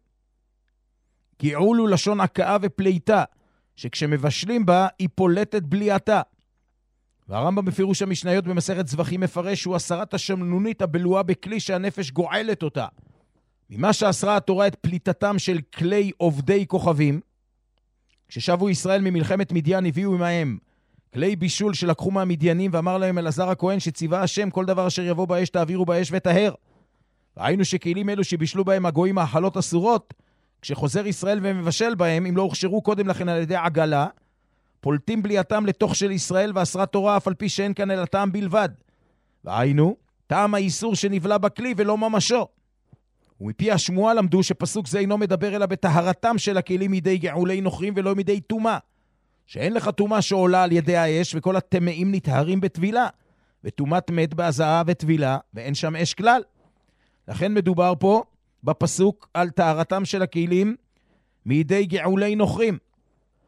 געול הוא לשון הקאה ופליטה, שכשמבשלים בה היא פולטת בליעתה. והרמב"ם בפירוש המשניות במסכת זבחים מפרש שהוא הסרת השמנונית הבלועה בכלי שהנפש גועלת אותה. ממה שאסרה התורה את פליטתם של כלי עובדי כוכבים, כששבו ישראל ממלחמת מדיין הביאו עמהם כלי בישול שלקחו מהמדיינים, ואמר להם אלעזר הכהן שציווה השם כל דבר אשר יבוא באש תעבירו באש וטהר. ראינו שכלים אלו שבישלו בהם הגויים האכלות אסורות, כשחוזר ישראל ומבשל בהם, אם לא הוכשרו קודם לכן על ידי עגלה, פולטים בליעתם לתוך של ישראל ואסרה תורה אף על פי שאין כאן אלא טעם בלבד. והיינו, טעם האיסור שנבלה בכלי ולא ממשו. ומפי השמועה למדו שפסוק זה אינו מדבר אלא בטהרתם של הכלים מידי געולי נוכרים ולא מידי תומה. שאין לך תומה שעולה על ידי האש וכל הטמאים נטהרים בטבילה, ותומת מת בהזעה וטבילה ואין שם אש כלל. לכן מדובר פה בפסוק על טהרתם של הכלים מידי געולי נוכרים.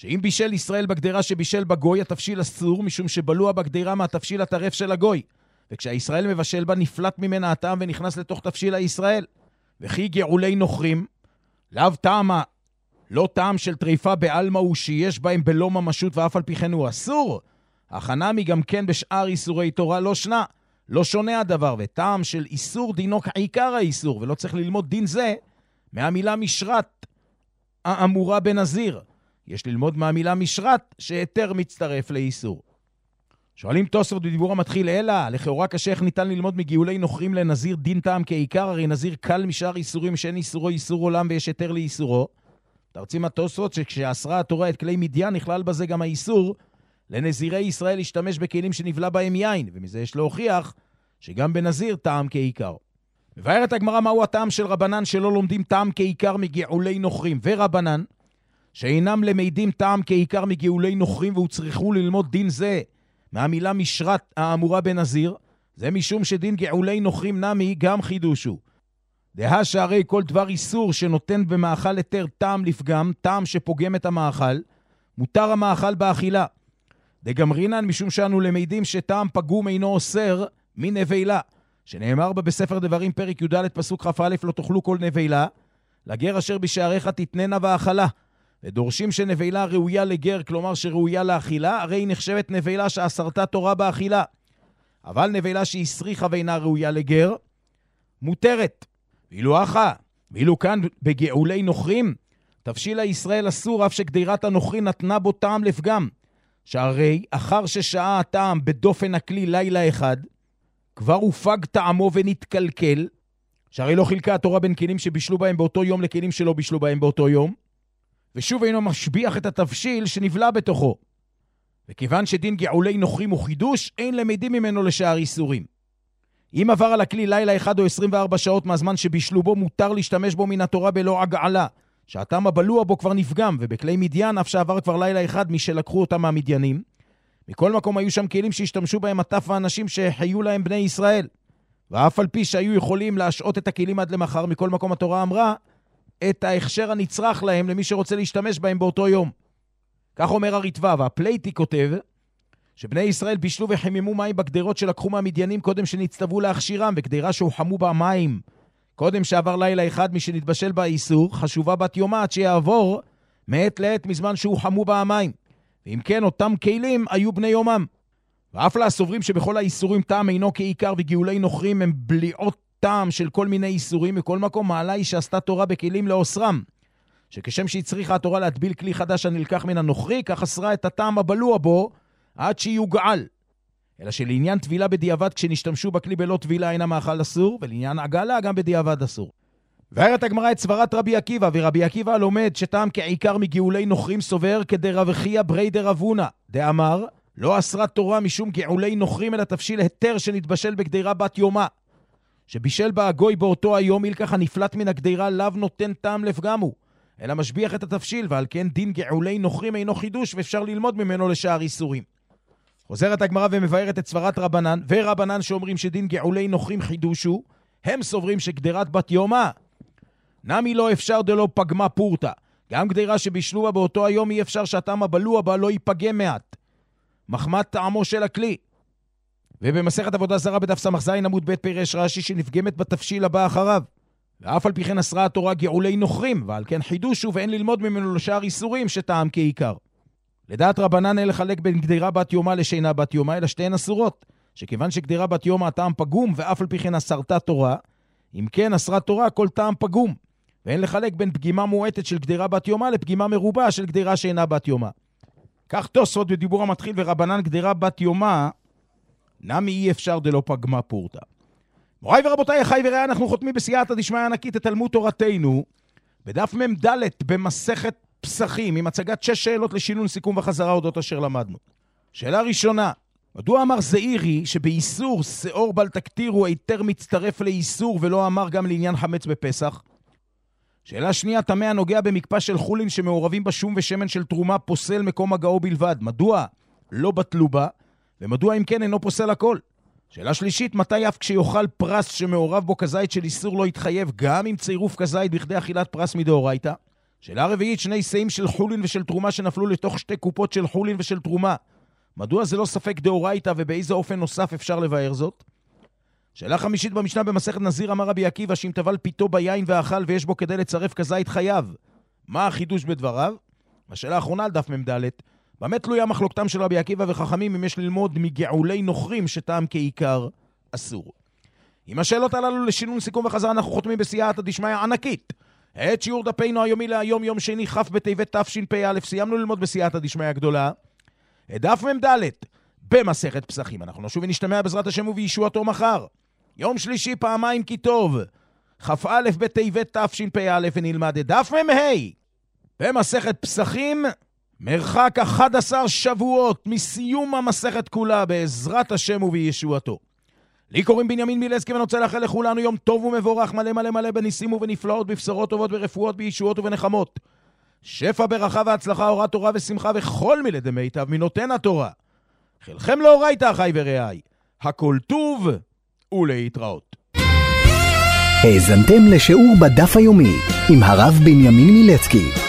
שאם בישל ישראל בגדרה שבישל בגוי, התפשיל אסור, משום שבלוע בגדרה מהתפשיל הטרף של הגוי. וכשהישראל מבשל בה, נפלט ממנה הטעם ונכנס לתוך תפשיל הישראל. וכי גאולי נוכרים, לאו טעמה, לא טעם של טריפה בעלמא הוא שיש בהם בלא ממשות, ואף על פי כן הוא אסור. החנמי גם כן בשאר איסורי תורה לא שנה, לא שונה הדבר, וטעם של איסור דינו כעיקר האיסור, ולא צריך ללמוד דין זה מהמילה משרת האמורה בנזיר. יש ללמוד מהמילה משרת שהיתר מצטרף לאיסור. שואלים תוספות בדיבור המתחיל, אלא לכאורה קשה איך ניתן ללמוד מגאולי נוכרים לנזיר דין טעם כעיקר, הרי נזיר קל משאר איסורים שאין איסורו איסור עולם ויש היתר לאיסורו. תרצים התוספות שכשאסרה התורה את כלי מדיין נכלל בזה גם האיסור לנזירי ישראל להשתמש בכלים שנבלה בהם יין, ומזה יש להוכיח שגם בנזיר טעם כעיקר. מבארת הגמרא מהו הטעם של רבנן שלא לומדים טעם כעיקר מגאולי נוכרים, ורבנן שאינם למדים טעם כעיקר מגאולי נוכרים והוצריכו ללמוד דין זה מהמילה משרת האמורה בנזיר, זה משום שדין גאולי נוכרים נמי גם חידושו. דהה שהרי כל דבר איסור שנותן במאכל היתר טעם לפגם, טעם שפוגם את המאכל, מותר המאכל באכילה. דגמרינן משום שאנו למדים שטעם פגום אינו אוסר מנבלה, שנאמר בה בספר דברים פרק י"ד פסוק כ"א לא תאכלו כל נבלה, לגר אשר בשעריך תתננה ואכלה. ודורשים שנבלה ראויה לגר, כלומר שראויה לאכילה, הרי היא נחשבת נבלה שאסרתה תורה באכילה. אבל נבלה שהסריחה ואינה ראויה לגר, מותרת. ואילו אחא, ואילו כאן בגאולי נוכרים, תבשיל הישראל אסור אף שגדירת הנוכרי נתנה בו טעם לפגם. שהרי אחר ששעה הטעם בדופן הכלי לילה אחד, כבר הופג טעמו ונתקלקל, שהרי לא חילקה התורה בין כלים שבישלו בהם באותו יום לכלים שלא בישלו בהם באותו יום, ושוב אינו משביח את התבשיל שנבלה בתוכו. וכיוון שדין גאולי נוכרים הוא חידוש, אין למדים ממנו לשאר איסורים. אם עבר על הכלי לילה אחד או עשרים וארבע שעות מהזמן שבישלו בו, מותר להשתמש בו מן התורה בלא הגעלה, שהטעם הבלוע בו כבר נפגם, ובכלי מדיין אף שעבר כבר לילה אחד משלקחו אותם מהמדיינים. מכל מקום היו שם כלים שהשתמשו בהם הטף האנשים שהחיו להם בני ישראל. ואף על פי שהיו יכולים להשעות את הכלים עד למחר, מכל מקום התורה אמרה את ההכשר הנצרך להם למי שרוצה להשתמש בהם באותו יום. כך אומר הרטב"א, והפלייטי כותב שבני ישראל בישלו וחיממו מים בגדרות שלקחו מהמדיינים קודם שנצטוו להכשירם, וגדרה שהוחמו בה מים קודם שעבר לילה אחד משנתבשל בה איסור, חשובה בת יומה עד שיעבור מעת לעת מזמן שהוחמו בה המים. ואם כן, אותם כלים היו בני יומם. ואף לה סוברים שבכל האיסורים טעם אינו כעיקר, וגאולי נוכרים הם בליעות טעם של כל מיני איסורים. מכל מקום מעלה היא שעשתה תורה בכלים לאוסרם, שכשם שהיא צריכה התורה להטביל כלי חדש הנלקח מן הנוכרי, כך אסרה את הטעם הבלוע בו עד שיוגעל. אלא שלעניין טבילה בדיעבד כשנשתמשו בכלי בלא טבילה אינה מאכל אסור, ולעניין עגלה גם בדיעבד אסור. והרת הגמרא את סברת רבי עקיבא, ורבי עקיבא לומד שטעם כעיקר מגאולי נוכרים סובר כדרב חייא ברי דרב הונא, דאמר לא אסרה תורה משום גאולי נוכרים אלא תבשיל היתר שנתבשל בגדירה בת יומה, שבישל בה הגוי באותו היום, ילקח הנפלט מן הגדירה לאו נותן טעם לפגמו, אלא משביח את התבשיל, ועל כן דין גאולי נוכרים אינו חידוש ואפשר ללמוד ממנו לשאר איסורים. חוזרת הגמרא ומבארת את סברת רבנן, ורבנן שאומרים שדין גאולי נוכרים חידוש הוא, הם סוברים שגדירת בת יומה נמי לא אפשר דלא פגמה פורטה, גם גדירה שבישלו בה באותו היום אי אפשר שהטעם הבלוע בה לא ייפגם מעט, מחמת טעמו של הכלי. ובמסכת עבודה זרה בדף סמ"ז עמוד ב' פירש רש"י שנפגמת בתבשיל הבא אחריו, ואף על פי כן אסרה התורה גאולי נוכרים, ועל כן חידוש הוא ואין ללמוד ממנו לשאר איסורים שטעם כעיקר. לדעת רבנן אין לחלק בין גדירה בת יומה לשינה בת יומה, אלא שתיהן אסורות, שכיוון שגדירה בת יומה הטעם פגום, ואף על פי כן אסרתה תורה, אם כן אסרה תורה כל טעם פגום, ואין לחלק בין פגימה מועטת של גדירה בת יומה לפגימה מרובה של גדירה שאינה בת יומה. כך תוספות בדיבור המתחיל, ורבנן גדירה בת יומה נמי אי אפשר דלא פגמה פורטה. מוריי ורבותיי, אחי ורעי, אנחנו חותמים בסייעתא דשמיא ענקית את תלמוד תורתנו בדף מ"ד במסכת פסחים, עם הצגת שש שאלות לשינון סיכום וחזרה אודות אשר למדנו. שאלה ראשונה, מדוע אמר זעירי שבאיסור שאור בל תקטירו היתר מצטרף לאיסור ולא אמר גם לעניין חמץ בפסח? שאלה שנייה, תמה הנוגע במקפה של חולין שמעורבים בשום ושמן של תרומה פוסל מקום הגאו בלבד, מדוע לא בטלו בה, ומדוע אם כן אינו פוסל הכל? שאלה שלישית, מתי אף כשיוכל פרס שמעורב בו כזית של איסור לא יתחייב גם עם צירוף כזית בכדי אכילת פרס מדאורייתא? שאלה רביעית, שני שאים של חולין ושל תרומה שנפלו לתוך שתי קופות של חולין ושל תרומה. מדוע זה לא ספק דאורייתא ובאיזה אופן נוסף אפשר לבאר זאת? שאלה חמישית במשנה במסכת נזיר אמר רבי עקיבא שאם טבל פיתו ביין ואכל ויש בו כדי לצרף כזית חייב. מה החידוש בדבריו? השאלה האחרונה על דף ממדלת. במה תלויה מחלוקתם של רבי עקיבא וחכמים אם יש ללמוד מגאולי נוכרים שטעם כעיקר אסור? עם השאלות הללו לשינון סיכום וחזרה אנחנו חותמים בסייעתא דשמיא ענקית. את שיעור דפינו היומי להיום יום שני כ' בטבת תשפ"א. סיימנו ללמוד בסייעתא דשמיא הגדולה את דף ממדלת במסכת פסחים. אנחנו נשוב ונשתמע בעזרת השם ובישועתו מחר. יום שלישי פעמיים כי טוב, כ"א בטבת תשפ"א, ונלמד את דף מ"ה במסכת פסחים, מרחק אחד עשר שבועות מסיום המסכת כולה בעזרת השם ובישועתו. לי קוראים בנימין מילסקי ונוצא לאחל לכולנו יום טוב ומבורך, מלא מלא מלא בניסים ובנפלאות, בבשורות טובות, ברפואות, בישועות ובנחמות. שפע ברכה והצלחה, אורת תורה ושמחה וכל מילי דמיטב מנותן התורה. חלכם לאורייתא אחי ורעי, הכל טוב ולהתראות. האזנתם לשיעור בדף היומי עם הרב בנימין מילסקי.